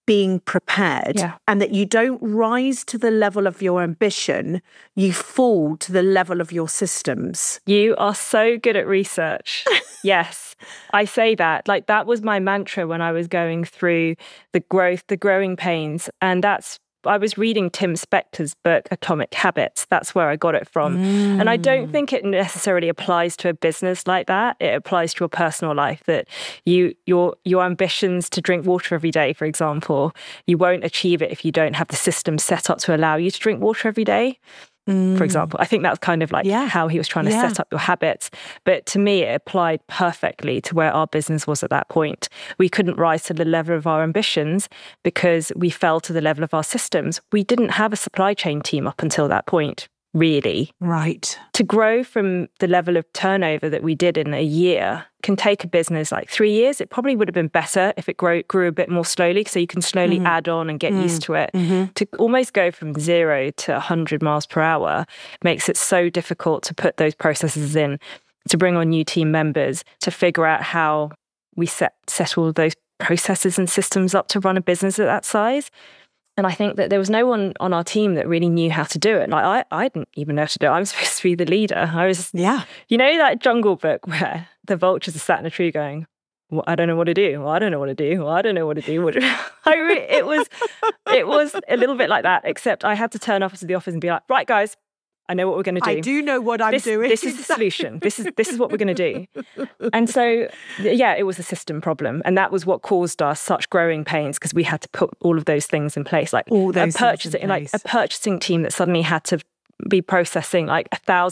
being prepared, and that you don't rise to the level of your ambition, you fall to the level of your systems. You are so good at research. Yes, I say that. Like, that was my mantra when I was going through the growing pains. And I was reading Tim Spector's book, Atomic Habits. That's where I got it from. And I don't think it necessarily applies to a business like that. It applies to your personal life, that your ambitions to drink water every day, for example, you won't achieve it if you don't have the system set up to allow you to drink water every day. For example, I think that's kind of like how he was trying to set up your habits. But to me, it applied perfectly to where our business was at that point. We couldn't rise to the level of our ambitions because we fell to the level of our systems. We didn't have a supply chain team up until that point, really. Right. To grow from the level of turnover that we did in a year can take a business like 3 years. It probably would have been better if it grew a bit more slowly, so you can slowly add on and get used to it. To almost go from 0 to 100 miles per hour makes it so difficult to put those processes in, to bring on new team members, to figure out how we set all those processes and systems up to run a business at that size. And I think that there was no one on our team that really knew how to do it. Like, I didn't even know how to do it. I'm supposed to be the leader. I was, you know, that Jungle Book where the vultures are sat in a tree going, well, I don't know what to do. Well, I don't know what to do. Well, I don't know what to do. It was a little bit like that, except I had to turn up to the office and be like, right, guys, I know what we're going to do. I do know what I'm doing. This is the solution. This is what we're going to do. And so, it was a system problem. And that was what caused us such growing pains, because we had to put all of those things in place. Like all those a purchasing team that suddenly had to be processing like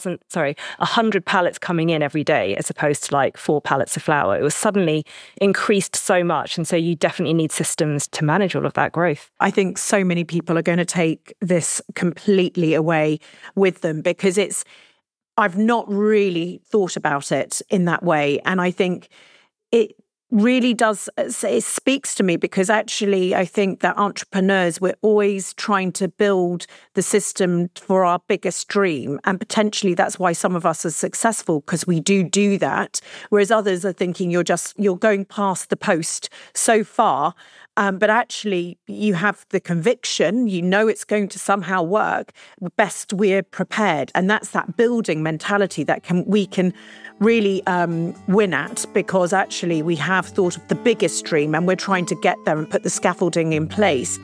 100 pallets coming in every day as opposed to like 4 pallets of flour. It was suddenly increased so much. And so you definitely need systems to manage all of that growth. I think so many people are going to take this completely away with them, because I've not really thought about it in that way. And I think it really does, it speaks to me, because actually I think that entrepreneurs, we're always trying to build the system for our biggest dream. And potentially that's why some of us are successful, because we do that. Whereas others are thinking you're going past the post so far. But actually you have the conviction, you know it's going to somehow work. Best we're prepared. And that's that building mentality that we can really win at, because actually we have thought of the biggest dream and we're trying to get there and put the scaffolding in place.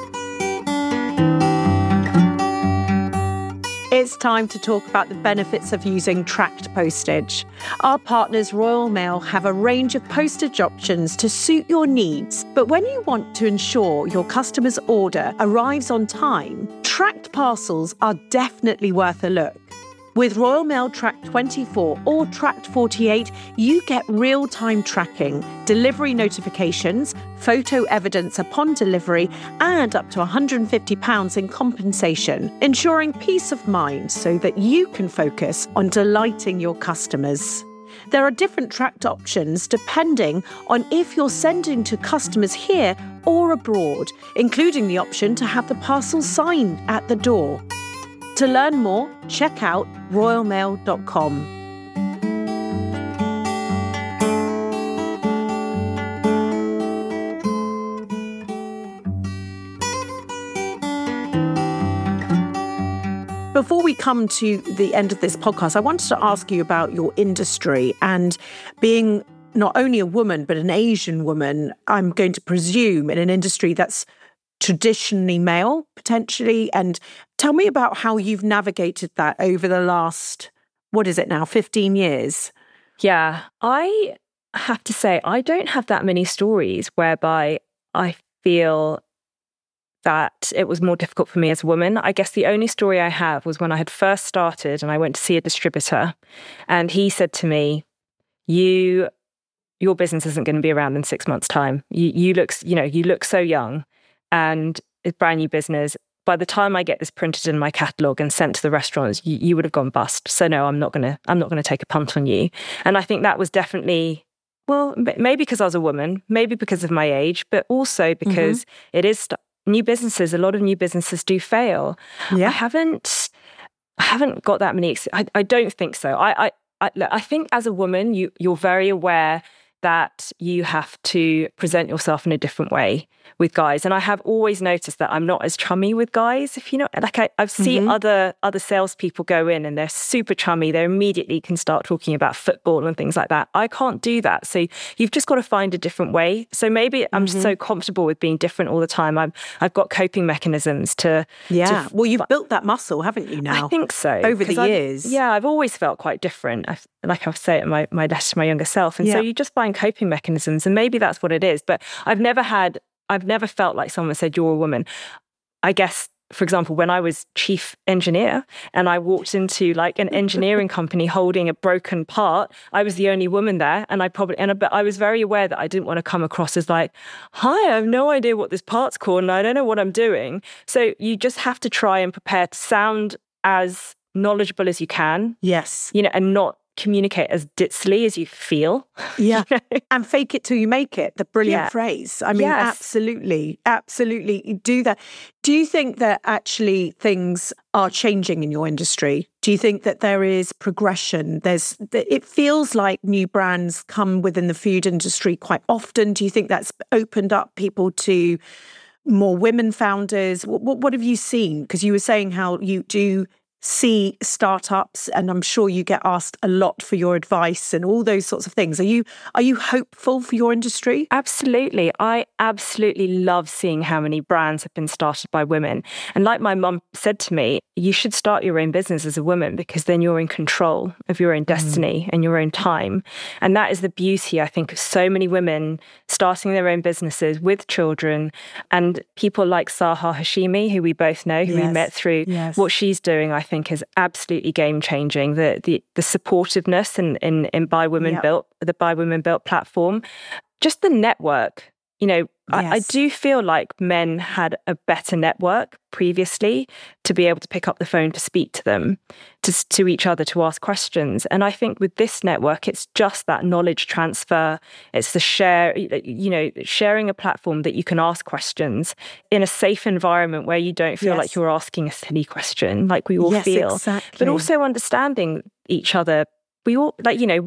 It's time to talk about the benefits of using tracked postage. Our partners Royal Mail have a range of postage options to suit your needs. But when you want to ensure your customer's order arrives on time, tracked parcels are definitely worth a look. With Royal Mail Tracked 24 or Tracked 48, you get real-time tracking, delivery notifications, photo evidence upon delivery, and up to £150 in compensation, ensuring peace of mind so that you can focus on delighting your customers. There are different tracked options depending on if you're sending to customers here or abroad, including the option to have the parcel signed at the door. To learn more, check out royalmail.com. Before we come to the end of this podcast, I wanted to ask you about your industry and being not only a woman, but an Asian woman, I'm going to presume, in an industry that's traditionally male, potentially. And tell me about how you've navigated that over the last, 15 years? Yeah, I have to say, I don't have that many stories whereby I feel that it was more difficult for me as a woman. I guess the only story I have was when I had first started and I went to see a distributor, and he said to me, your business isn't going to be around in 6 months' time. You look so young. And it's brand new business. By the time I get this printed in my catalogue and sent to the restaurants, you would have gone bust. So no, I'm not gonna take a punt on you. And I think that was definitely, well, maybe because I was a woman, maybe because of my age, but also because it is new businesses. A lot of new businesses do fail. Yeah. I haven't got that many. I don't think so. I think as a woman, you're very aware that you have to present yourself in a different way with guys. And I have always noticed that I'm not as chummy with guys. If you know, like I've seen other salespeople go in and they're super chummy. They immediately can start talking about football and things like that. I can't do that. So you've just got to find a different way. So maybe I'm just so comfortable with being different all the time. I've got coping mechanisms to... Yeah. Well, you've built that muscle, haven't you now? I think so. Over the years. Yeah, I've always felt quite different. Like I say it my letter to my younger self. And so you just find coping mechanisms, and maybe that's what it is. But I've never felt like someone said, you're a woman. I guess, for example, when I was chief engineer and I walked into like an engineering company holding a broken part, I was the only woman there. And but I was very aware that I didn't want to come across as like, hi, I have no idea what this part's called and I don't know what I'm doing. So you just have to try and prepare to sound as knowledgeable as you can. Yes. And not communicate as ditzily as you feel. Yeah. And fake it till you make it. The brilliant phrase. I mean, absolutely do that. Do you think that actually things are changing in your industry? Do you think that there is progression? It feels like new brands come within the food industry quite often. Do you think that's opened up people to more women founders? What have you seen? Because you were saying how you do see startups, and I'm sure you get asked a lot for your advice and all those sorts of things. Are you hopeful for your industry? Absolutely. I absolutely love seeing how many brands have been started by women. And like my mum said to me, you should start your own business as a woman because then you're in control of your own destiny and your own time. And that is the beauty, I think, of so many women starting their own businesses with children, and people like Saha Hashimi, who we both know, who we met through what she's doing, I think is absolutely game changing. The supportiveness in By Women Built, the By Women Built platform, just the network. I do feel like men had a better network previously to be able to pick up the phone to speak to them, to each other, to ask questions. And I think with this network, it's just that knowledge transfer. It's the sharing a platform that you can ask questions in a safe environment where you don't feel like you're asking a silly question, like we all feel. Exactly. But also understanding each other. We all,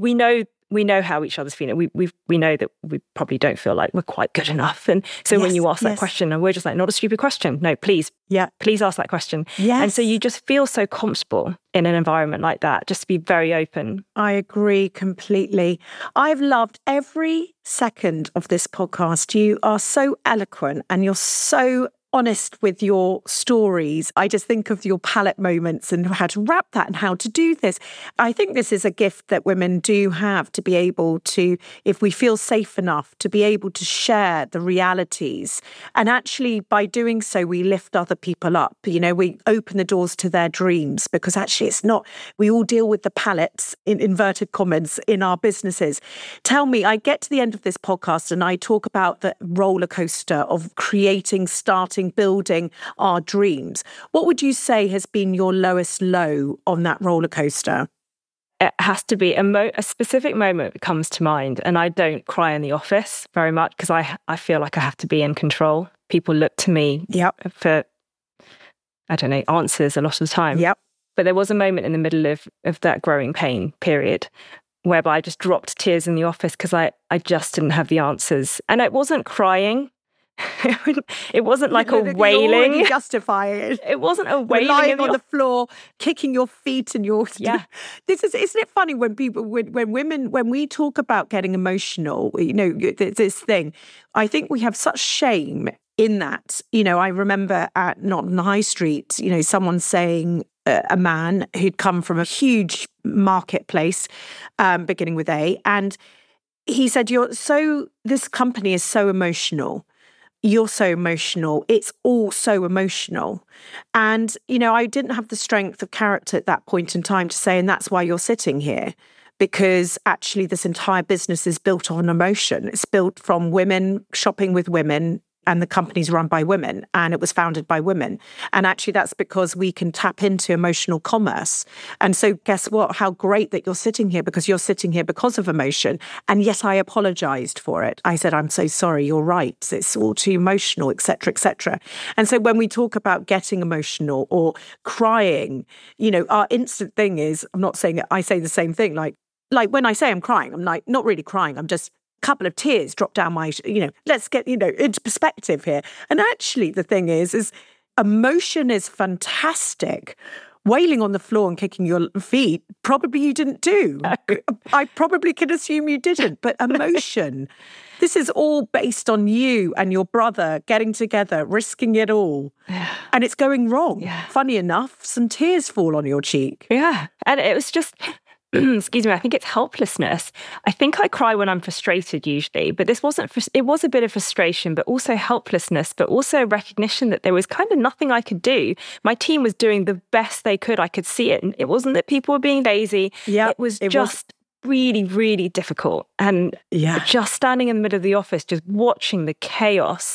we know how each other's feeling. We know that we probably don't feel like we're quite good enough. And so when you ask that question, and we're just like, not a stupid question. No, please ask that question. Yes. And so you just feel so comfortable in an environment like that, just to be very open. I agree completely. I've loved every second of this podcast. You are so eloquent and you're so honest with your stories. I just think of your palette moments and how to wrap that and how to do this. I think this is a gift that women do have, to be able to, if we feel safe enough, to be able to share the realities. And actually, by doing so, we lift other people up. We open the doors to their dreams, because actually it's not, we all deal with the palettes, in inverted commas, in our businesses. Tell me, I get to the end of this podcast and I talk about the roller coaster of creating, starting, building our dreams. What would you say has been your lowest low on that roller coaster? It has to be a specific moment that comes to mind. And I don't cry in the office very much because I feel like I have to be in control. People look to me for, I don't know, answers a lot of the time. Yep. But there was a moment in the middle of that growing pain period whereby I just dropped tears in the office because I just didn't have the answers. And it wasn't crying. It wasn't like a wailing. Justify it. It wasn't a wailing. Lying on the floor, kicking your feet and your... Yeah. Isn't it funny when we talk about getting emotional, this thing, I think we have such shame in that. I remember at Norton High Street, someone saying, a man who'd come from a huge marketplace, beginning with A, and he said, this company is so emotional. You're so emotional. It's all so emotional. And, I didn't have the strength of character at that point in time to say, and that's why you're sitting here. Because actually this entire business is built on emotion. It's built from women shopping with women, and the company's run by women, and it was founded by women. And actually that's because we can tap into emotional commerce. And so guess what? How great that you're sitting here, because you're sitting here because of emotion. And yet I apologized for it. I said, I'm so sorry, you're right. It's all too emotional, et cetera, et cetera. And so when we talk about getting emotional or crying, our instant thing is, I'm not saying it, I say the same thing. Like when I say I'm crying, I'm like, not really crying. I'm just couple of tears drop down my, let's get, into perspective here. And actually the thing is emotion is fantastic. Wailing on the floor and kicking your feet, probably you didn't do. I probably can assume you didn't. But emotion, this is all based on you and your brother getting together, risking it all. And it's going wrong. Funny enough, some tears fall on your cheek. Yeah. And it was just... excuse me, I think it's helplessness. I think I cry when I'm frustrated usually, but this wasn't, it was a bit of frustration, but also helplessness, but also recognition that there was kind of nothing I could do. My team was doing the best they could. I could see it. And it wasn't that people were being lazy. It was just really, really difficult. And just standing in the middle of the office, just watching the chaos,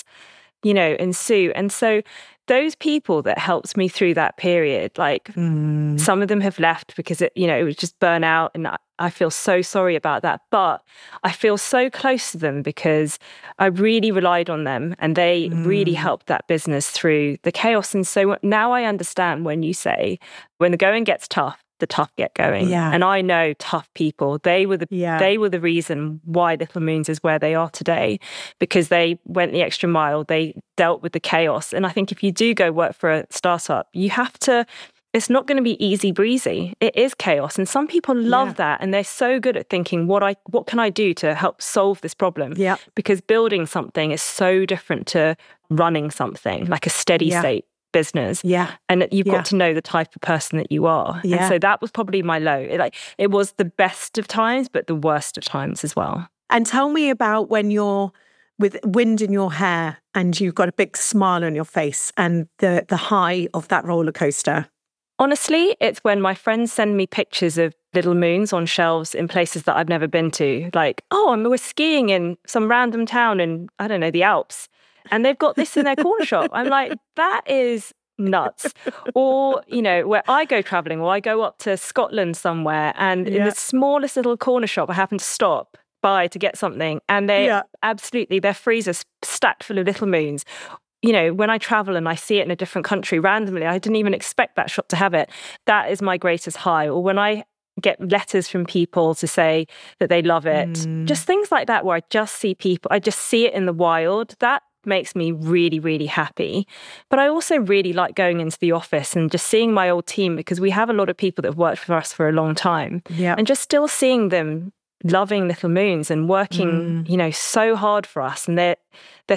ensue. And so those people that helped me through that period, like some of them have left because it was just burnout, and I feel so sorry about that. But I feel so close to them because I really relied on them, and they really helped that business through the chaos. And so now I understand when you say, when the going gets tough, the tough get going. And I know tough people. They were the reason why Little Moons is where they are today, because they went the extra mile. They dealt with the chaos. And I think if you do go work for a startup, you have to, it's not going to be easy breezy. It is chaos. And some people love that. And they're so good at thinking, what can I do to help solve this problem? Because building something is so different to running something, like a steady state business. And you've got to know the type of person that you are. And so that was probably my low. It was the best of times, but the worst of times as well. And tell me about when you're with wind in your hair and you've got a big smile on your face and the high of that roller coaster. Honestly, it's when my friends send me pictures of Little Moons on shelves in places that I've never been to. Like, we're skiing in some random town in, I don't know, the Alps. And they've got this in their corner shop. I'm like, that is nuts. Or, where I go traveling, or I go up to Scotland somewhere, and in the smallest little corner shop, I happen to stop by to get something. And absolutely, their freezer's stacked full of Little Moons. When I travel and I see it in a different country randomly, I didn't even expect that shop to have it. That is my greatest high. Or when I get letters from people to say that they love it, just things like that, where I just see people, I just see it in the wild. That makes me really, really happy. But I also really like going into the office and just seeing my old team, because we have a lot of people that have worked for us for a long time. And just still seeing them loving Little Moons and working, so hard for us. And they're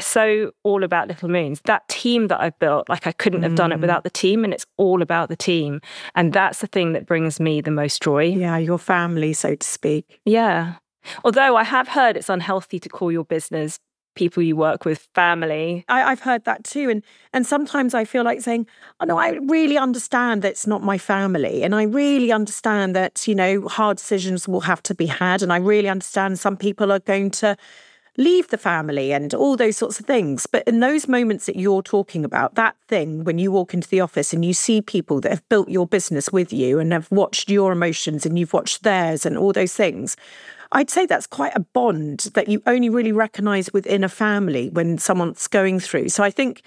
so all about Little Moons. That team that I've built, like I couldn't have done it without the team, and it's all about the team. And that's the thing that brings me the most joy. Yeah, your family, so to speak. Yeah. Although I have heard it's unhealthy to call your business people you work with family. I've heard that too. And sometimes I feel like saying, I really understand that it's not my family. And I really understand that, hard decisions will have to be had. And I really understand some people are going to leave the family and all those sorts of things. But in those moments that you're talking about, that thing, when you walk into the office and you see people that have built your business with you and have watched your emotions and you've watched theirs and all those things, I'd say that's quite a bond that you only really recognise within a family when someone's going through. So I think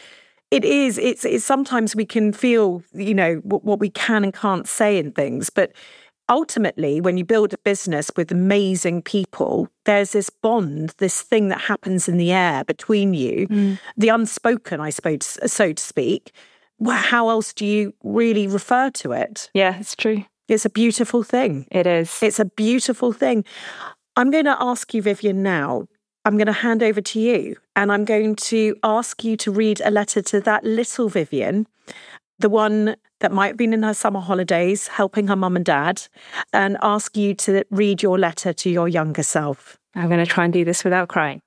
it's sometimes we can feel, what we can and can't say in things. But ultimately, when you build a business with amazing people, there's this bond, this thing that happens in the air between you, the unspoken, I suppose, so to speak. Well, how else do you really refer to it? Yeah, it's true. It's a beautiful thing. It is. It's a beautiful thing. I'm going to ask you, Vivienne, now. I'm going to hand over to you, and I'm going to ask you to read a letter to that little Vivienne, the one that might have been in her summer holidays, helping her mum and dad, and ask you to read your letter to your younger self. I'm going to try and do this without crying.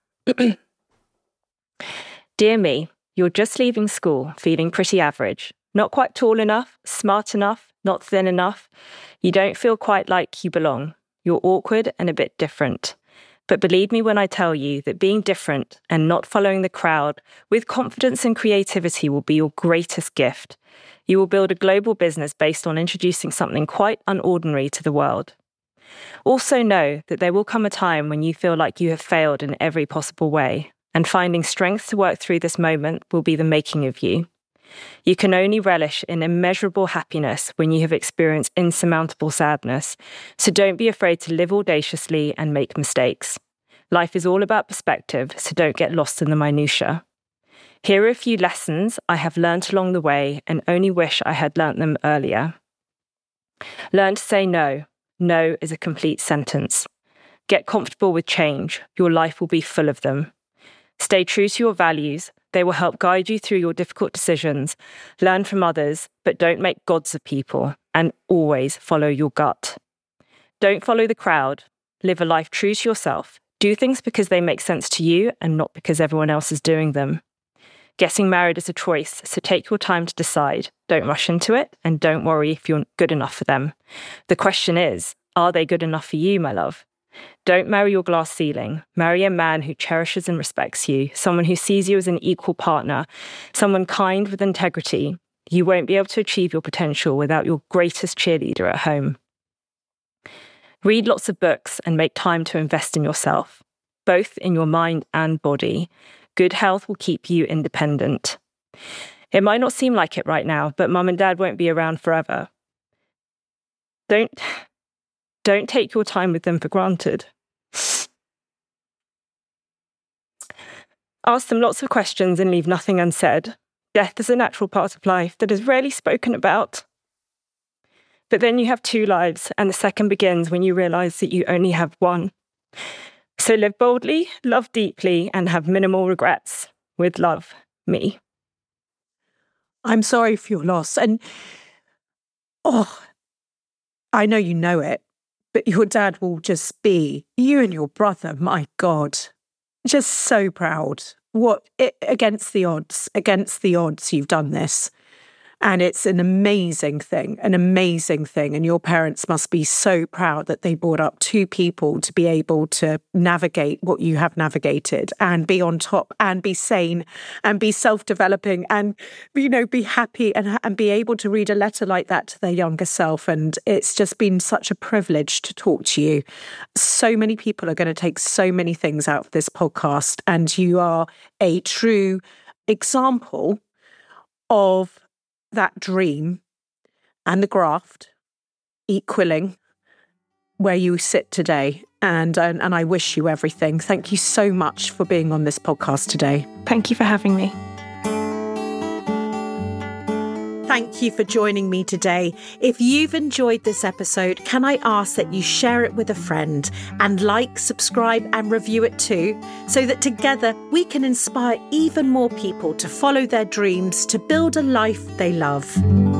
Dear me, you're just leaving school, feeling pretty average. Not quite tall enough, smart enough, not thin enough. You don't feel quite like you belong. You're awkward and a bit different. But believe me when I tell you that being different and not following the crowd with confidence and creativity will be your greatest gift. You will build a global business based on introducing something quite unordinary to the world. Also know that there will come a time when you feel like you have failed in every possible way, and finding strength to work through this moment will be the making of you. You can only relish in immeasurable happiness when you have experienced insurmountable sadness, so don't be afraid to live audaciously and make mistakes. Life is all about perspective, so don't get lost in the minutiae. Here are a few lessons I have learnt along the way and only wish I had learnt them earlier. Learn to say no. No is a complete sentence. Get comfortable with change. Your life will be full of them. Stay true to your values. They will help guide you through your difficult decisions. Learn from others, but don't make gods of people. And always follow your gut. Don't follow the crowd. Live a life true to yourself. Do things because they make sense to you and not because everyone else is doing them. Getting married is a choice, so take your time to decide. Don't rush into it, and don't worry if you're good enough for them. The question is, are they good enough for you, my love? Don't marry your glass ceiling. Marry a man who cherishes and respects you, someone who sees you as an equal partner, someone kind with integrity. You won't be able to achieve your potential without your greatest cheerleader at home. Read lots of books and make time to invest in yourself, both in your mind and body. Good health will keep you independent. It might not seem like it right now, but mum and dad won't be around forever. Don't take your time with them for granted. Ask them lots of questions and leave nothing unsaid. Death is a natural part of life that is rarely spoken about. But then you have 2 lives, and the second begins when you realise that you only have one. So live boldly, love deeply, and have minimal regrets. With love, me. I'm sorry for your loss. And, I know you know it, but your dad will just be, you and your brother, my God, just so proud. Against the odds, you've done this. And it's an amazing thing. And your parents must be so proud that they brought up 2 people to be able to navigate what you have navigated and be on top and be sane and be self-developing and, be happy and be able to read a letter like that to their younger self. And it's just been such a privilege to talk to you. So many people are going to take so many things out of this podcast, and you are a true example of that dream and the graft equaling where you sit today. And I wish you everything. Thank you so much for being on this podcast today. Thank you for having me. Thank you for joining me today. If you've enjoyed this episode, can I ask that you share it with a friend and like, subscribe and review it too, so that together we can inspire even more people to follow their dreams, to build a life they love.